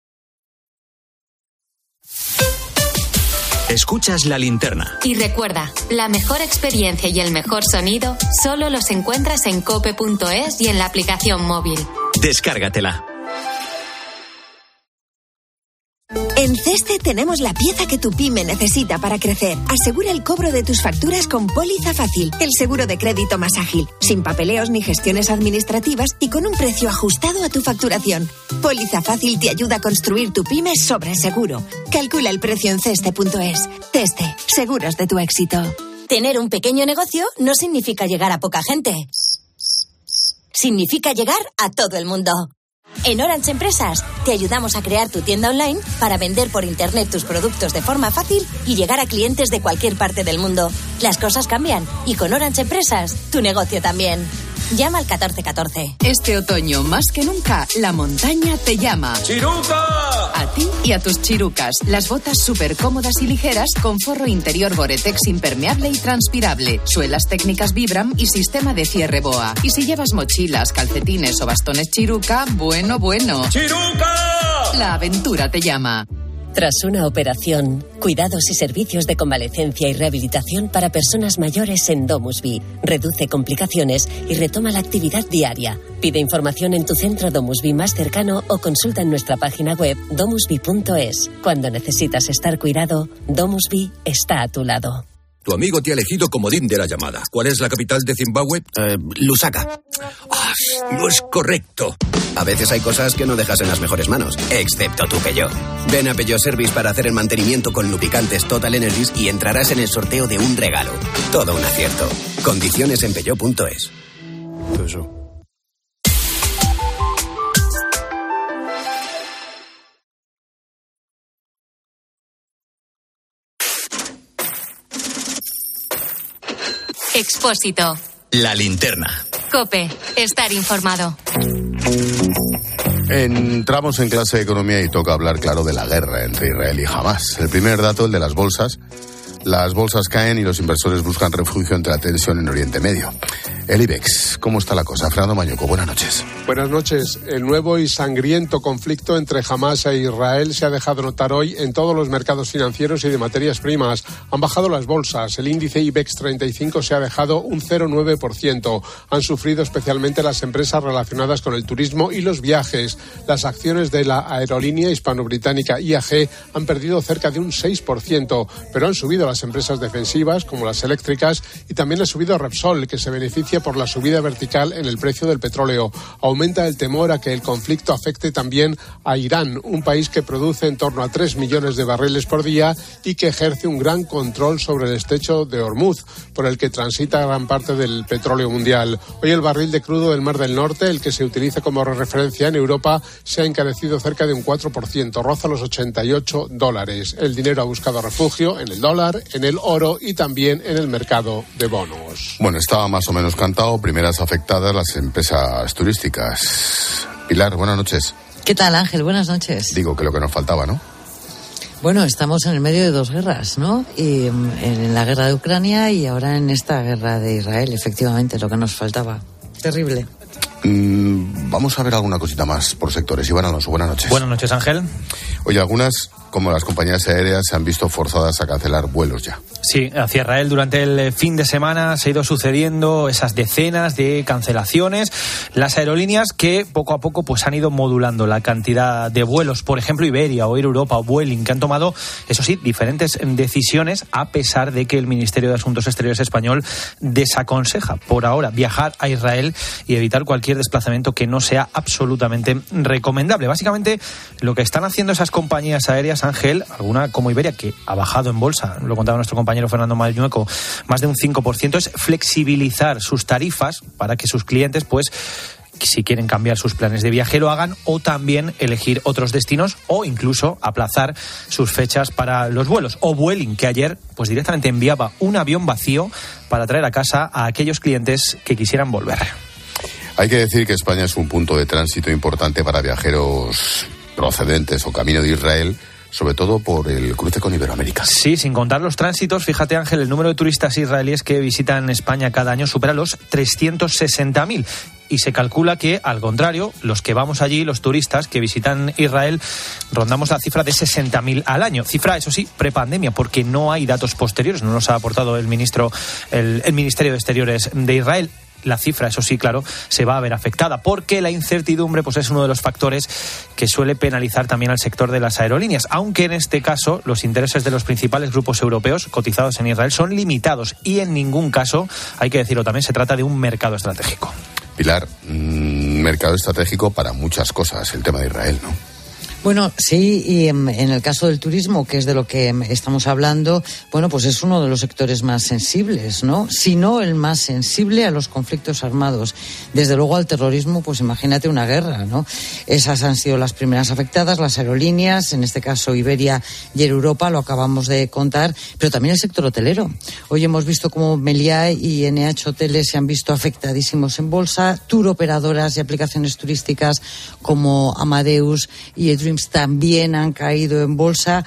Escuchas La Linterna. Y recuerda, la mejor experiencia y el mejor sonido solo los encuentras en cope.es y en la aplicación móvil. Descárgatela. En Ceste tenemos la pieza que tu pyme necesita para crecer. Asegura el cobro de tus facturas con Póliza Fácil, el seguro de crédito más ágil, sin papeleos ni gestiones administrativas y con un precio ajustado a tu facturación. Póliza Fácil te ayuda a construir tu pyme sobre seguro. Calcula el precio en ceste.es. Ceste, seguros de tu éxito. Tener un pequeño negocio no significa llegar a poca gente. Significa llegar a todo el mundo. En Orange Empresas te ayudamos a crear tu tienda online para vender por internet tus productos de forma fácil y llegar a clientes de cualquier parte del mundo. Las cosas cambian y con Orange Empresas tu negocio también. Llama al 1414. Este otoño, más que nunca, la montaña te llama. ¡Chiruca! A ti y a tus chirucas. Las botas súper cómodas y ligeras con forro interior Gore-Tex impermeable y transpirable. Suelas técnicas Vibram y sistema de cierre BOA. Y si llevas mochilas, calcetines o bastones Chiruca, bueno. ¡Chiruca! La aventura te llama. Tras una operación, cuidados y servicios de convalecencia y rehabilitación para personas mayores en DomusVi. Reduce complicaciones y retoma la actividad diaria. Pide información en tu centro DomusVi más cercano o consulta en nuestra página web domusvi.es. Cuando necesitas estar cuidado, DomusVi está a tu lado. Tu amigo te ha elegido comodín de la llamada. ¿Cuál es la capital de Zimbabue? Lusaka. No es correcto. A veces hay cosas que no dejas en las mejores manos, excepto tu Peugeot. Ven a Peugeot Service para hacer el mantenimiento con lubricantes Total Energies y entrarás en el sorteo de un regalo. Todo un acierto. Condiciones en peugeot.es. Expósito. La linterna. COPE. Estar informado. Entramos en clase de economía y toca hablar, claro, de la guerra entre Israel y Hamás. El primer dato, el de las bolsas. Las bolsas caen y los inversores buscan refugio ante la tensión en Oriente Medio. El IBEX, ¿cómo está la cosa? Fernando Mañuco, buenas noches. Buenas noches. El nuevo y sangriento conflicto entre Hamás e Israel se ha dejado notar hoy en todos los mercados financieros y de materias primas. Han bajado las bolsas. El índice IBEX 35 se ha dejado un 0,9%. Han sufrido especialmente las empresas relacionadas con el turismo y los viajes. Las acciones de la aerolínea hispano-británica IAG han perdido cerca de un 6%, pero han subido las empresas defensivas, como las eléctricas, y también ha subido Repsol, que se beneficia por la subida vertical en el precio del petróleo. Aumenta el temor a que el conflicto afecte también a Irán, un país que produce en torno a 3 millones de barriles por día y que ejerce un gran control sobre el estrecho de Hormuz, por el que transita gran parte del petróleo mundial. Hoy el barril de crudo del Mar del Norte, el que se utiliza como referencia en Europa, se ha encarecido cerca de un 4%, roza los $88. El dinero ha buscado refugio en el dólar, en el oro y también en el mercado de bonos. Bueno, estaba más o menos cantado. Primeras afectadas las empresas turísticas. Pilar, buenas noches. ¿Qué tal, Ángel? Buenas noches. Digo que lo que nos faltaba, ¿no? Bueno, estamos en el medio de dos guerras, ¿no? Y en la guerra de Ucrania y ahora en esta guerra de Israel, efectivamente, lo que nos faltaba. Terrible. Vamos a ver alguna cosita más por sectores. Iván Alonso, buenas noches. Buenas noches, Ángel. Oye, algunas, como las compañías aéreas, se han visto forzadas a cancelar vuelos ya. Sí, hacia Israel durante el fin de semana se ha ido sucediendo esas decenas de cancelaciones. Las aerolíneas que poco a poco pues han ido modulando la cantidad de vuelos. Por ejemplo, Iberia o Air Europa o Vueling, que han tomado, eso sí, diferentes decisiones, a pesar de que el Ministerio de Asuntos Exteriores español desaconseja por ahora viajar a Israel y evitar cualquier desplazamiento que no sea absolutamente recomendable. Básicamente, lo que están haciendo esas compañías aéreas, Ángel, alguna como Iberia, que ha bajado en bolsa, lo contaba nuestro compañero Fernando Mañueco, más de un 5%, es flexibilizar sus tarifas para que sus clientes, pues, si quieren cambiar sus planes de viaje, lo hagan, o también elegir otros destinos o incluso aplazar sus fechas para los vuelos. O Vueling, que ayer pues directamente enviaba un avión vacío para traer a casa a aquellos clientes que quisieran volver. Hay que decir que España es un punto de tránsito importante para viajeros procedentes o camino de Israel, sobre todo por el cruce con Iberoamérica. Sí, sin contar los tránsitos, fíjate, Ángel, el número de turistas israelíes que visitan España cada año supera los 360.000. Y se calcula que, al contrario, los que vamos allí, los turistas que visitan Israel, rondamos la cifra de 60.000 al año. Cifra, eso sí, prepandemia, porque no hay datos posteriores, no nos ha aportado el Ministerio de Exteriores de Israel. la cifra, eso sí, claro, se va a ver afectada, porque la incertidumbre pues es uno de los factores que suele penalizar también al sector de las aerolíneas, aunque en este caso los intereses de los principales grupos europeos cotizados en Israel son limitados y en ningún caso, hay que decirlo también, se trata de un mercado estratégico. Pilar, mercado estratégico para muchas cosas, el tema de Israel, ¿no? Bueno, sí, y en el caso del turismo, que es de lo que estamos hablando, bueno, pues es uno de los sectores más sensibles, ¿no? Si no el más sensible a los conflictos armados. Desde luego al terrorismo, pues imagínate una guerra, ¿no? Esas han sido las primeras afectadas, las aerolíneas, en este caso Iberia y Air Europa, lo acabamos de contar, pero también el sector hotelero. Hoy hemos visto cómo Meliá y NH Hoteles se han visto afectadísimos en bolsa, tour operadoras y aplicaciones turísticas como Amadeus y Edream también han caído en bolsa.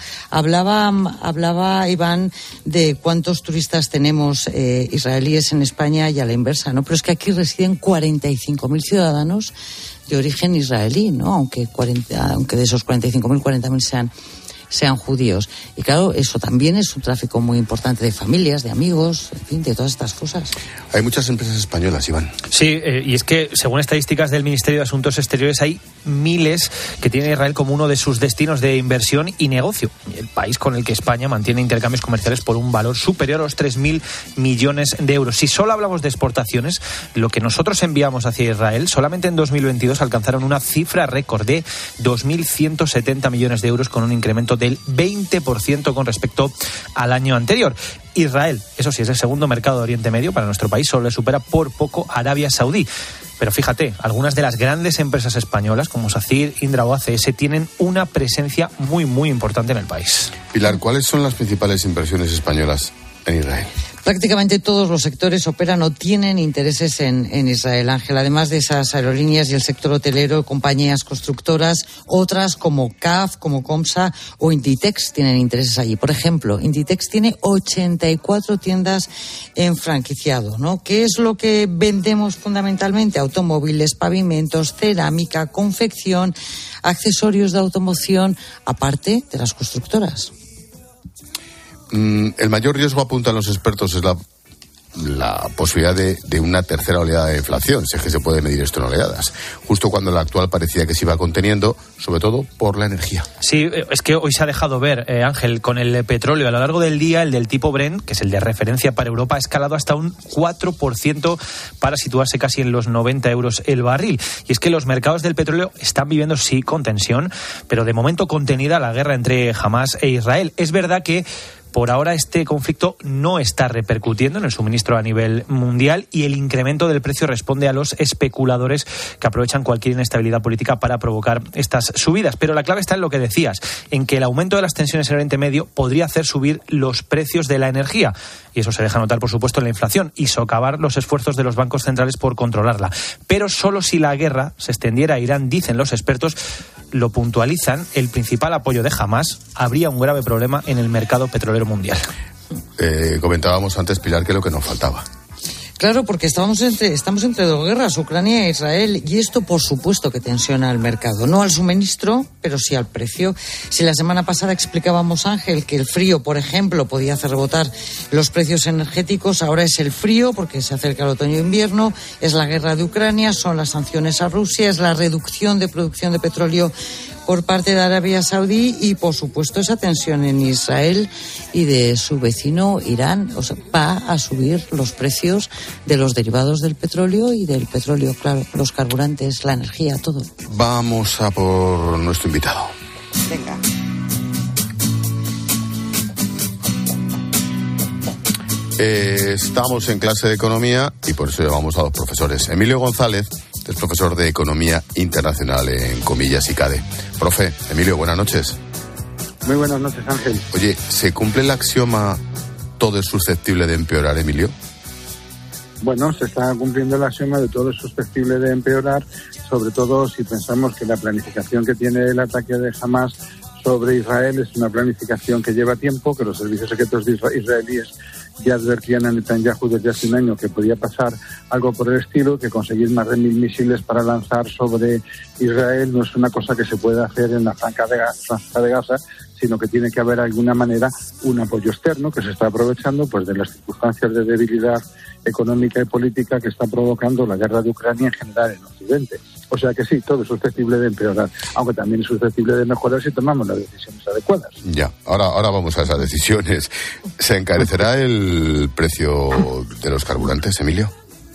Hablaba Iván de cuántos turistas tenemos israelíes en España y a la inversa, ¿no? Pero es que aquí residen 45.000 ciudadanos de origen israelí, ¿no? Aunque de esos 45.000, 40.000 sean judíos. Y claro, eso también es un tráfico muy importante de familias, de amigos, en fin, de todas estas cosas. Hay muchas empresas españolas, Iván. Sí, y es que según estadísticas del Ministerio de Asuntos Exteriores hay miles que tiene Israel como uno de sus destinos de inversión y negocio. El país con el que España mantiene intercambios comerciales por un valor superior a los 3.000 millones de euros. Si solo hablamos de exportaciones, lo que nosotros enviamos hacia Israel, solamente en 2022 alcanzaron una cifra récord de 2.170 millones de euros, con un incremento del 20% con respecto al año anterior. Israel, eso sí, es el segundo mercado de Oriente Medio para nuestro país, solo le supera por poco Arabia Saudí. Pero fíjate, algunas de las grandes empresas españolas, como SACIR, Indra o ACS, tienen una presencia muy, muy importante en el país. Pilar, ¿cuáles son las principales inversiones españolas en Israel? Prácticamente todos los sectores operan o tienen intereses en Israel, Ángel. Además de esas aerolíneas y el sector hotelero, compañías constructoras, otras como CAF, como Comsa o Inditex tienen intereses allí. Por ejemplo, Inditex tiene 84 tiendas en franquiciado, ¿no? ¿Qué es lo que vendemos fundamentalmente? Automóviles, pavimentos, cerámica, confección, accesorios de automoción, aparte de las constructoras. El mayor riesgo, apuntan los expertos, es la posibilidad de una tercera oleada de inflación, si es que se puede medir esto en oleadas, justo cuando la actual parecía que se iba conteniendo, sobre todo por la energía. Sí, es que hoy se ha dejado ver, Ángel, con el petróleo a lo largo del día, el del tipo Brent, que es el de referencia para Europa, ha escalado hasta un 4% para situarse casi en los 90 euros el barril. Y es que los mercados del petróleo están viviendo, sí, con tensión, pero de momento contenida la guerra entre Hamás e Israel. Es verdad que por ahora este conflicto no está repercutiendo en el suministro a nivel mundial y el incremento del precio responde a los especuladores que aprovechan cualquier inestabilidad política para provocar estas subidas. Pero la clave está en lo que decías, en que el aumento de las tensiones en Oriente Medio podría hacer subir los precios de la energía. Y eso se deja notar, por supuesto, en la inflación y socavar los esfuerzos de los bancos centrales por controlarla. Pero solo si la guerra se extendiera a Irán, dicen los expertos, lo puntualizan, el principal apoyo de Hamás, habría un grave problema en el mercado petrolero mundial. Comentábamos antes, Pilar, que lo que nos faltaba. Claro, porque estamos entre dos guerras, Ucrania e Israel, y esto por supuesto que tensiona al mercado, no al suministro, pero sí al precio. Si la semana pasada explicábamos, Ángel, que el frío, por ejemplo, podía hacer rebotar los precios energéticos, ahora es el frío, porque se acerca el otoño e invierno, es la guerra de Ucrania, son las sanciones a Rusia, es la reducción de producción de petróleo por parte de Arabia Saudí y, por supuesto, esa tensión en Israel y de su vecino Irán. O sea, va a subir los precios de los derivados del petróleo y del petróleo, claro, los carburantes, la energía, todo. Vamos a por nuestro invitado. Venga. Estamos en clase de economía y por eso llamamos a los profesores. Emilio González es profesor de Economía Internacional en Comillas y CADE. Profe, Emilio, buenas noches. Muy buenas noches, Ángel. Oye, ¿se cumple el axioma todo es susceptible de empeorar, Emilio? Bueno, se está cumpliendo el axioma de todo es susceptible de empeorar, sobre todo si pensamos que la planificación que tiene el ataque de Hamás sobre Israel es una planificación que lleva tiempo, que los servicios secretos israelíes ya advertían a Netanyahu desde hace un año que podía pasar algo por el estilo, que conseguir más de 1.000 misiles para lanzar sobre Israel no es una cosa que se puede hacer en la franja de Gaza, sino que tiene que haber de alguna manera un apoyo externo que se está aprovechando pues de las circunstancias de debilidad económica y política que está provocando la guerra de Ucrania en general en Occidente. O sea que sí, todo es susceptible de empeorar, aunque también es susceptible de mejorar si tomamos las decisiones adecuadas. Ya, ahora vamos a esas decisiones. ¿Se encarecerá el precio de los carburantes, Emilio?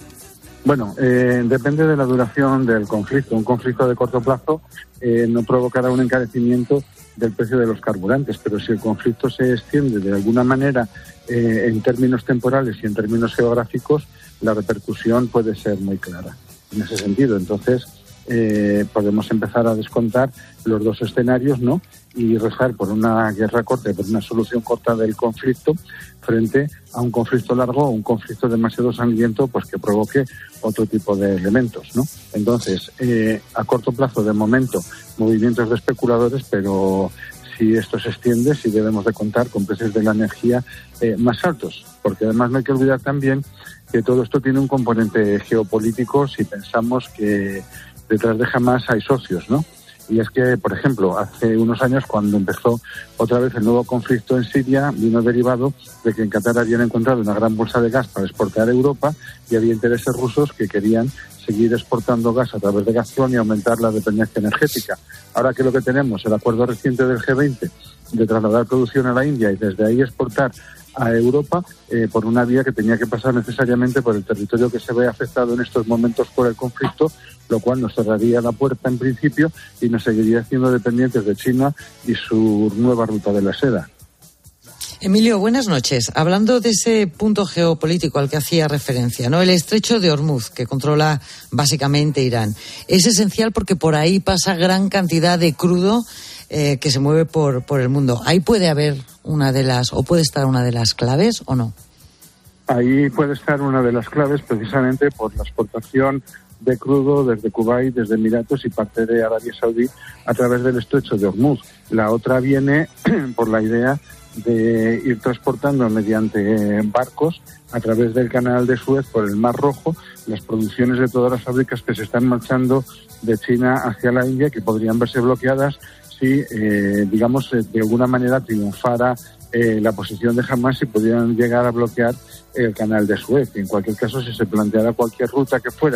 Bueno, depende de la duración del conflicto. Un conflicto de corto plazo no provocará un encarecimiento del precio de los carburantes, pero si el conflicto se extiende de alguna manera en términos temporales y en términos geográficos, la repercusión puede ser muy clara. En ese sentido, entonces, podemos empezar a descontar los dos escenarios, ¿no? Y rezar por una guerra corta y por una solución corta del conflicto frente a un conflicto largo o un conflicto demasiado sangriento pues que provoque otro tipo de elementos, ¿no? Entonces, a corto plazo, de momento, movimientos de especuladores, pero si esto se extiende, sí debemos de contar con precios de la energía más altos, porque además no hay que olvidar también que todo esto tiene un componente geopolítico si pensamos que detrás de Hamás hay socios, ¿no? Y es que, por ejemplo, hace unos años, cuando empezó otra vez el nuevo conflicto en Siria, vino derivado de que en Qatar habían encontrado una gran bolsa de gas para exportar a Europa y había intereses rusos que querían seguir exportando gas a través de Gazprom y aumentar la dependencia energética. Ahora que lo que tenemos, el acuerdo reciente del G20 de trasladar producción a la India y desde ahí exportar a Europa por una vía que tenía que pasar necesariamente por el territorio que se ve afectado en estos momentos por el conflicto, lo cual nos cerraría la puerta en principio y nos seguiría siendo dependientes de China y su nueva ruta de la seda. Emilio, buenas noches. Hablando de ese punto geopolítico al que hacía referencia, ¿no? El estrecho de Hormuz, que controla básicamente Irán, es esencial porque por ahí pasa gran cantidad de crudo que se mueve por el mundo. Ahí puede haber puede estar una de las claves o no. Ahí puede estar una de las claves precisamente por la exportación de crudo desde Kuwait, desde Emiratos y parte de Arabia Saudí a través del estrecho de Hormuz. La otra viene por la idea de ir transportando mediante barcos a través del canal de Suez por el Mar Rojo las producciones de todas las fábricas que se están marchando de China hacia la India, que podrían verse bloqueadas si, de alguna manera triunfara la posición de Hamás y pudieran llegar a bloquear el canal de Suez. Y en cualquier caso, si se planteara cualquier ruta que fuera,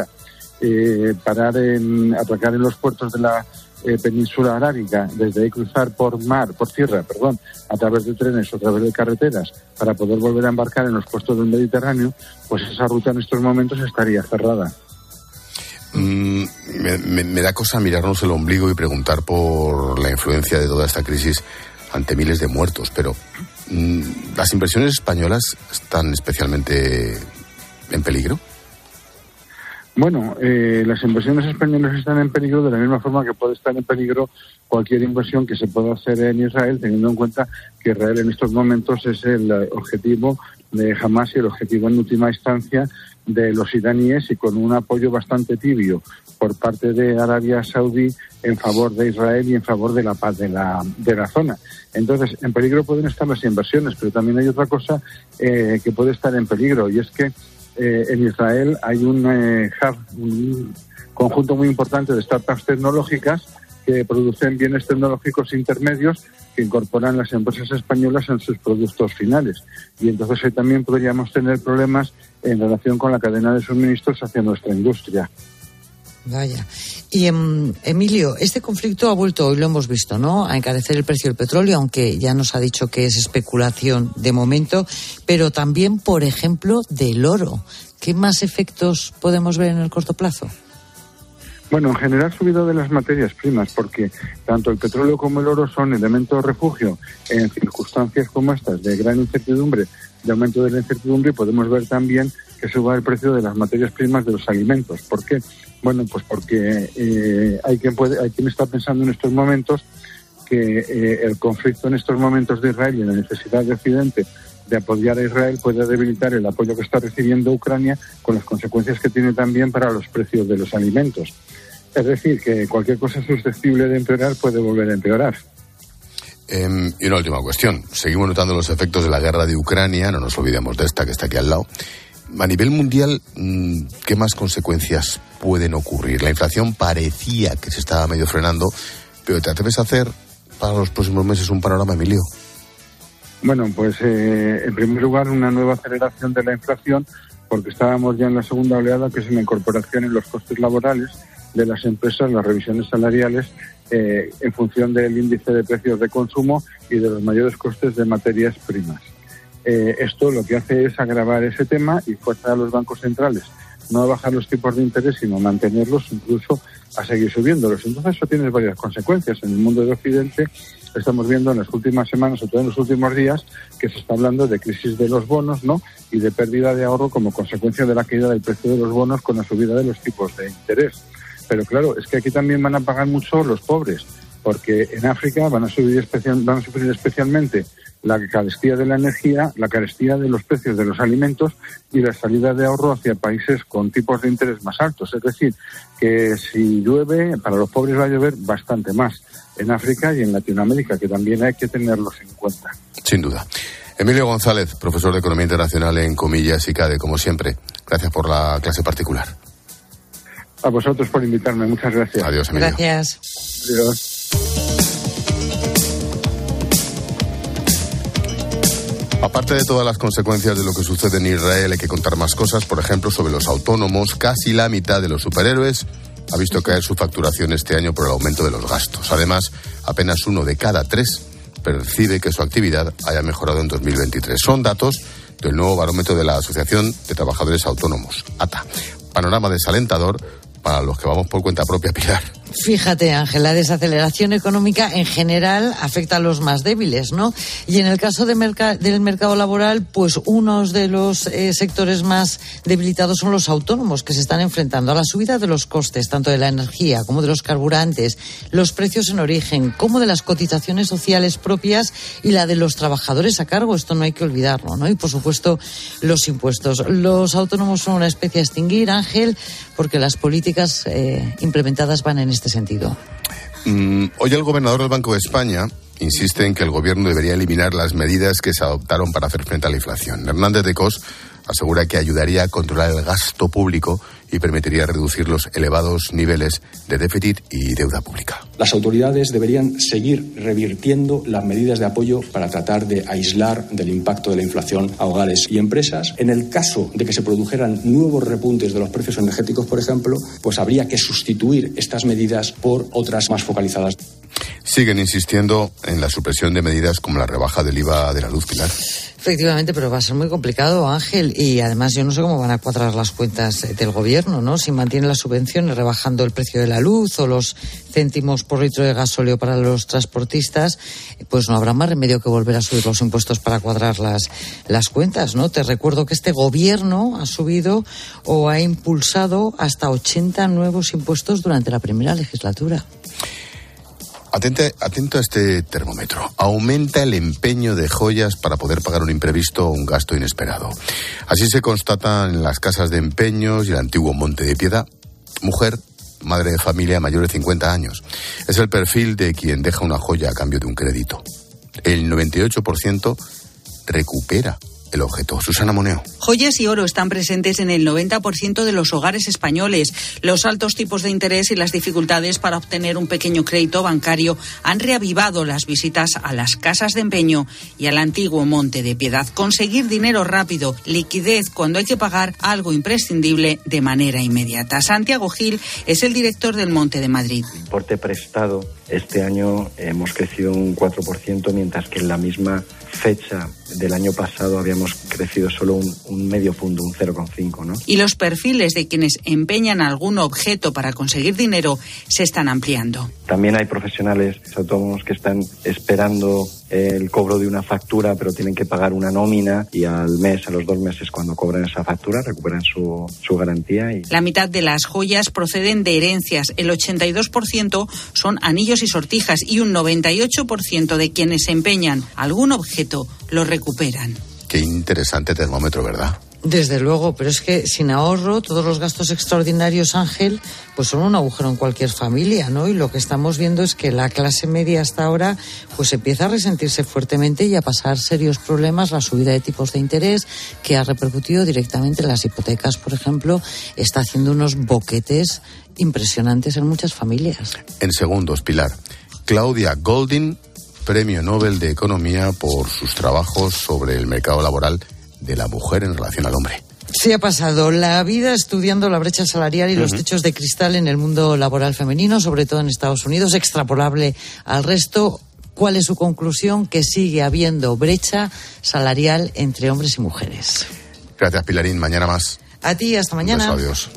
atracar en los puertos de la península arábiga, desde ahí cruzar por tierra, a través de trenes o a través de carreteras, para poder volver a embarcar en los puertos del Mediterráneo, pues esa ruta en estos momentos estaría cerrada. Me da cosa mirarnos el ombligo y preguntar por la influencia de toda esta crisis ante miles de muertos, pero ¿las inversiones españolas están especialmente en peligro? Bueno, las inversiones españolas están en peligro de la misma forma que puede estar en peligro cualquier inversión que se pueda hacer en Israel, teniendo en cuenta que Israel en estos momentos es el objetivo de Hamás y el objetivo en última instancia de los iraníes, y con un apoyo bastante tibio por parte de Arabia Saudí en favor de Israel y en favor de la paz de la zona. Entonces, en peligro pueden estar las inversiones, pero también hay otra cosa que puede estar en peligro, y es que en Israel hay un conjunto muy importante de startups tecnológicas que producen bienes tecnológicos intermedios que incorporan las empresas españolas en sus productos finales. Y entonces ahí también podríamos tener problemas en relación con la cadena de suministros hacia nuestra industria. Vaya. Y Emilio, este conflicto ha vuelto, hoy lo hemos visto, ¿no?, a encarecer el precio del petróleo, aunque ya nos ha dicho que es especulación de momento, pero también, por ejemplo, del oro. ¿Qué más efectos podemos ver en el corto plazo? Bueno, en general subido de las materias primas, porque tanto el petróleo como el oro son elementos refugio en circunstancias como estas de gran incertidumbre, de aumento de la incertidumbre, y podemos ver también que suba el precio de las materias primas de los alimentos. ¿Por qué? Bueno, pues porque hay quien está pensando en estos momentos que el conflicto en estos momentos de Israel y la necesidad de Occidente de apoyar a Israel puede debilitar el apoyo que está recibiendo Ucrania, con las consecuencias que tiene también para los precios de los alimentos. Es decir, que cualquier cosa susceptible de empeorar puede volver a empeorar. Y una última cuestión. Seguimos notando los efectos de la guerra de Ucrania, no nos olvidemos de esta que está aquí al lado. A nivel mundial, ¿qué más consecuencias pueden ocurrir? La inflación parecía que se estaba medio frenando, pero ¿te atreves a hacer para los próximos meses un panorama, Emilio? Bueno, pues en primer lugar una nueva aceleración de la inflación, porque estábamos ya en la segunda oleada, que es la incorporación en los costes laborales de las empresas, las revisiones salariales, en función del índice de precios de consumo y de los mayores costes de materias primas. Esto lo que hace es agravar ese tema y fuerza a los bancos centrales no a bajar los tipos de interés, sino mantenerlos, incluso a seguir subiéndolos. Entonces eso tiene varias consecuencias. En el mundo de Occidente estamos viendo en las últimas semanas, o todo en los últimos días, que se está hablando de crisis de los bonos, ¿no?, y de pérdida de ahorro como consecuencia de la caída del precio de los bonos con la subida de los tipos de interés. Pero claro, es que aquí también van a pagar mucho los pobres, porque en África van a sufrir especialmente la carestía de la energía, la carestía de los precios de los alimentos y la salida de ahorro hacia países con tipos de interés más altos. Es decir, que si llueve, para los pobres va a llover bastante más en África y en Latinoamérica, que también hay que tenerlos en cuenta. Sin duda. Emilio González, profesor de Economía Internacional en Comillas y CADE, como siempre. Gracias por la clase particular. A vosotros por invitarme. Muchas gracias. Adiós, Emilio. Gracias. Adiós. Aparte de todas las consecuencias de lo que sucede en Israel, hay que contar más cosas. Por ejemplo, sobre los autónomos. Casi la mitad de los superhéroes ha visto caer su facturación este año por el aumento de los gastos. Además, apenas 1 de cada 3 percibe que su actividad haya mejorado en 2023. Son datos del nuevo barómetro de la Asociación de Trabajadores Autónomos, ATA. Panorama desalentador para los que vamos por cuenta propia, Pilar. Fíjate, Ángel, la desaceleración económica en general afecta a los más débiles, ¿no? Y en el caso del mercado laboral, pues unos de los sectores más debilitados son los autónomos, que se están enfrentando a la subida de los costes, tanto de la energía como de los carburantes, los precios en origen, como de las cotizaciones sociales propias y la de los trabajadores a cargo. Esto no hay que olvidarlo, ¿no? Y, por supuesto, los impuestos. Los autónomos son una especie a extinguir, Ángel, porque las políticas implementadas van en este sentido. Hoy el gobernador del Banco de España insiste en que el gobierno debería eliminar las medidas que se adoptaron para hacer frente a la inflación. Hernández de Cos asegura que ayudaría a controlar el gasto público y permitiría reducir los elevados niveles de déficit y deuda pública. Las autoridades deberían seguir revirtiendo las medidas de apoyo para tratar de aislar del impacto de la inflación a hogares y empresas. En el caso de que se produjeran nuevos repuntes de los precios energéticos, por ejemplo, pues habría que sustituir estas medidas por otras más focalizadas. Siguen insistiendo en la supresión de medidas como la rebaja del IVA de la luz, Pilar. Efectivamente, pero va a ser muy complicado, Ángel, y además yo no sé cómo van a cuadrar las cuentas del gobierno, ¿no? Si mantienen las subvenciones rebajando el precio de la luz o los céntimos por litro de gasóleo para los transportistas, pues no habrá más remedio que volver a subir los impuestos para cuadrar las cuentas, ¿no? Te recuerdo que este gobierno ha subido o ha impulsado hasta 80 nuevos impuestos durante la primera legislatura. Atento a este termómetro. Aumenta el empeño de joyas para poder pagar un imprevisto o un gasto inesperado. Así se constata en las casas de empeños y el antiguo Monte de Piedad. Mujer, madre de familia mayor de 50 años. Es el perfil de quien deja una joya a cambio de un crédito. El 98% recupera el objeto. Susana Moneo. Joyas y oro están presentes en el 90% de los hogares españoles. Los altos tipos de interés y las dificultades para obtener un pequeño crédito bancario han reavivado las visitas a las casas de empeño y al antiguo Monte de Piedad. Conseguir dinero rápido, liquidez cuando hay que pagar algo imprescindible de manera inmediata. Santiago Gil es el director del Monte de Madrid. El importe prestado este año hemos crecido un 4%, mientras que en la misma fecha del año pasado habíamos crecido solo un medio punto, un 0,5, ¿no? Y los perfiles de quienes empeñan algún objeto para conseguir dinero se están ampliando. También hay profesionales autónomos que están esperando el cobro de una factura, pero tienen que pagar una nómina y a los 2 meses, cuando cobran esa factura, recuperan su garantía. La mitad de las joyas proceden de herencias, el 82% son anillos y sortijas y un 98% de quienes empeñan algún objeto lo recuperan. Qué interesante termómetro, ¿verdad? Desde luego, pero es que sin ahorro todos los gastos extraordinarios, Ángel, pues son un agujero en cualquier familia, ¿no? Y lo que estamos viendo es que la clase media hasta ahora pues empieza a resentirse fuertemente y a pasar serios problemas. La subida de tipos de interés, que ha repercutido directamente en las hipotecas, por ejemplo, está haciendo unos boquetes impresionantes en muchas familias. En segundos, Pilar. Claudia Goldin, Premio Nobel de Economía por sus trabajos sobre el mercado laboral de la mujer en relación al hombre. Sí, ha pasado la vida estudiando la brecha salarial y los techos de cristal en el mundo laboral femenino, sobre todo en Estados Unidos, extrapolable al resto. ¿Cuál es su conclusión? Que sigue habiendo brecha salarial entre hombres y mujeres. Gracias, Pilarín. Mañana más. A ti, hasta mañana. Un beso, adiós.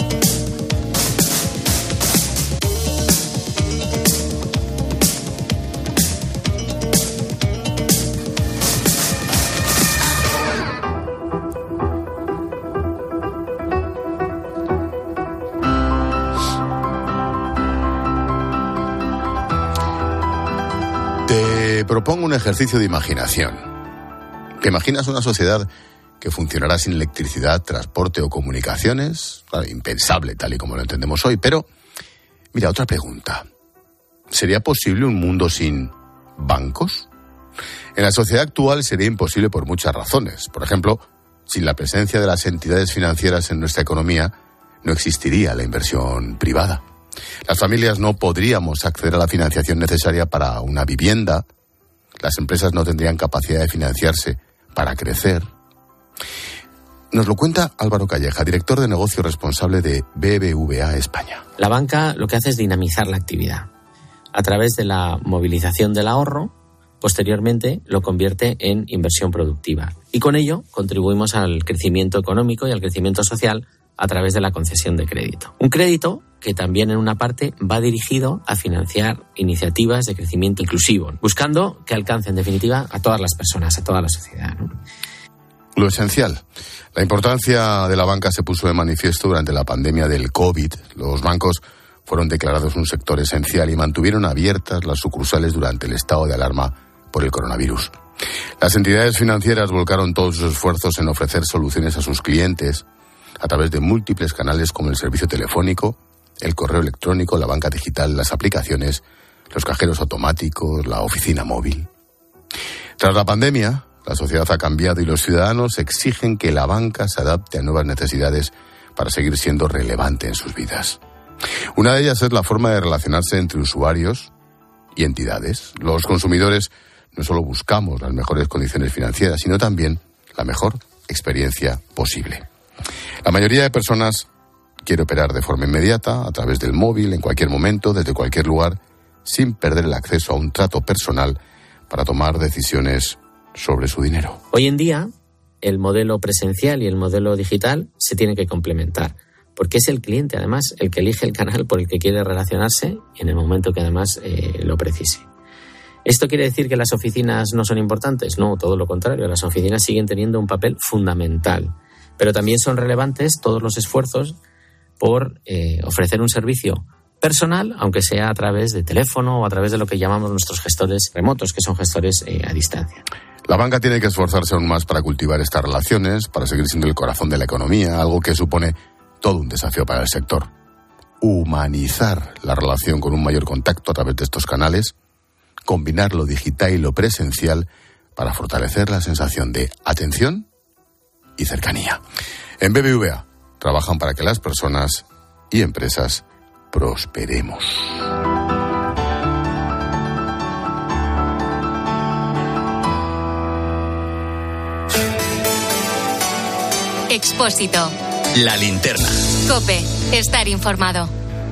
Te propongo un ejercicio de imaginación. ¿Te imaginas una sociedad que funcionará sin electricidad, transporte o comunicaciones? Claro, impensable tal y como lo entendemos hoy, pero mira, otra pregunta. ¿Sería posible un mundo sin bancos? En la sociedad actual sería imposible por muchas razones. Por ejemplo, sin la presencia de las entidades financieras en nuestra economía, no existiría la inversión privada. Las familias no podríamos acceder a la financiación necesaria para una vivienda. Las empresas no tendrían capacidad de financiarse para crecer. Nos lo cuenta Álvaro Calleja, director de negocio responsable de BBVA España. La banca lo que hace es dinamizar la actividad. A través de la movilización del ahorro, posteriormente lo convierte en inversión productiva. Y con ello contribuimos al crecimiento económico y al crecimiento social a través de la concesión de crédito. Un crédito que también en una parte va dirigido a financiar iniciativas de crecimiento inclusivo, buscando que alcance en definitiva a todas las personas, a toda la sociedad, ¿no? Lo esencial. La importancia de la banca se puso de manifiesto durante la pandemia del COVID. Los bancos fueron declarados un sector esencial y mantuvieron abiertas las sucursales durante el estado de alarma por el coronavirus. Las entidades financieras volcaron todos sus esfuerzos en ofrecer soluciones a sus clientes a través de múltiples canales como el servicio telefónico, el correo electrónico, la banca digital, las aplicaciones, los cajeros automáticos, la oficina móvil. Tras la pandemia, la sociedad ha cambiado y los ciudadanos exigen que la banca se adapte a nuevas necesidades para seguir siendo relevante en sus vidas. Una de ellas es la forma de relacionarse entre usuarios y entidades. Los consumidores no solo buscamos las mejores condiciones financieras, sino también la mejor experiencia posible. La mayoría de personas quiere operar de forma inmediata, a través del móvil, en cualquier momento, desde cualquier lugar, sin perder el acceso a un trato personal para tomar decisiones sobre su dinero. Hoy en día, el modelo presencial y el modelo digital se tienen que complementar, porque es el cliente, además, el que elige el canal por el que quiere relacionarse en el momento que además lo precise. ¿Esto quiere decir que las oficinas no son importantes? No, todo lo contrario. Las oficinas siguen teniendo un papel fundamental, pero también son relevantes todos los esfuerzos por ofrecer un servicio personal, aunque sea a través de teléfono o a través de lo que llamamos nuestros gestores remotos, que son gestores a distancia. La banca tiene que esforzarse aún más para cultivar estas relaciones, para seguir siendo el corazón de la economía, algo que supone todo un desafío para el sector. Humanizar la relación con un mayor contacto a través de estos canales, combinar lo digital y lo presencial para fortalecer la sensación de atención y cercanía. En BBVA trabajan para que las personas y empresas prosperemos. Expósito. La linterna. COPE. Estar informado.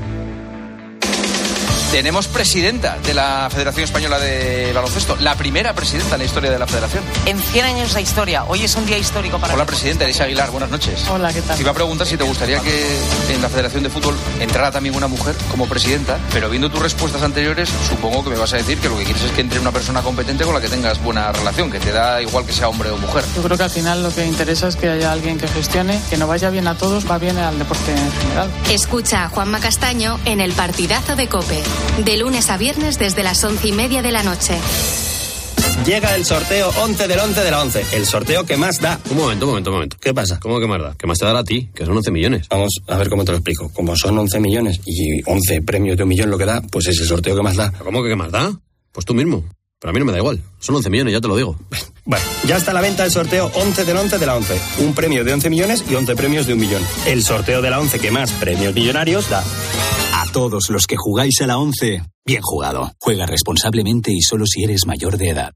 Tenemos presidenta de la Federación Española de Baloncesto, la primera presidenta en la historia de la Federación. En 100 años de historia, hoy es un día histórico para... Hola, presidenta, Elisa Aguilar, buenas noches. Hola, ¿qué tal? Te iba a preguntar si te gustaría que en la Federación de Fútbol entrara también una mujer como presidenta, pero viendo tus respuestas anteriores, supongo que me vas a decir que lo que quieres es que entre una persona competente con la que tengas buena relación, que te da igual que sea hombre o mujer. Yo creo que al final lo que interesa es que haya alguien que gestione, que no vaya bien a todos, va bien al deporte en general. Escucha a Juanma Castaño en El Partidazo de COPE, de lunes a viernes desde las 11:30 de la noche. Llega el sorteo 11 del 11 de la 11. El sorteo que más da. Un momento. ¿Qué pasa? ¿Cómo que más da? ¿Qué más te dará a ti? Que son 11 millones. Vamos a ver cómo te lo explico. Como son 11 millones y 11 premios de 1 millón lo que da, pues es el sorteo que más da. ¿Cómo que qué más da? Pues tú mismo. Pero a mí no me da igual. Son 11 millones, ya te lo digo. Bueno, ya está a la venta el sorteo 11 del 11 de la 11. Un premio de 11 millones y 11 premios de 1 millón. El sorteo de la 11 que más premios millonarios da. todos los que jugáis a la 11, bien jugado. Juega responsablemente y solo si eres mayor de edad.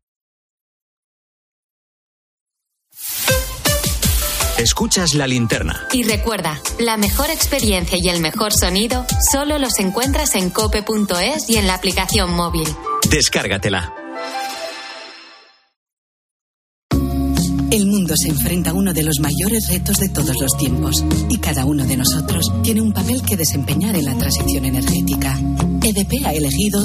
Escuchas La Linterna. Y recuerda, la mejor experiencia y el mejor sonido solo los encuentras en cope.es y en la aplicación móvil. Descárgatela. El mundo se enfrenta a uno de los mayores retos de todos los tiempos y cada uno de nosotros tiene un papel que desempeñar en la transición energética. EDP ha elegido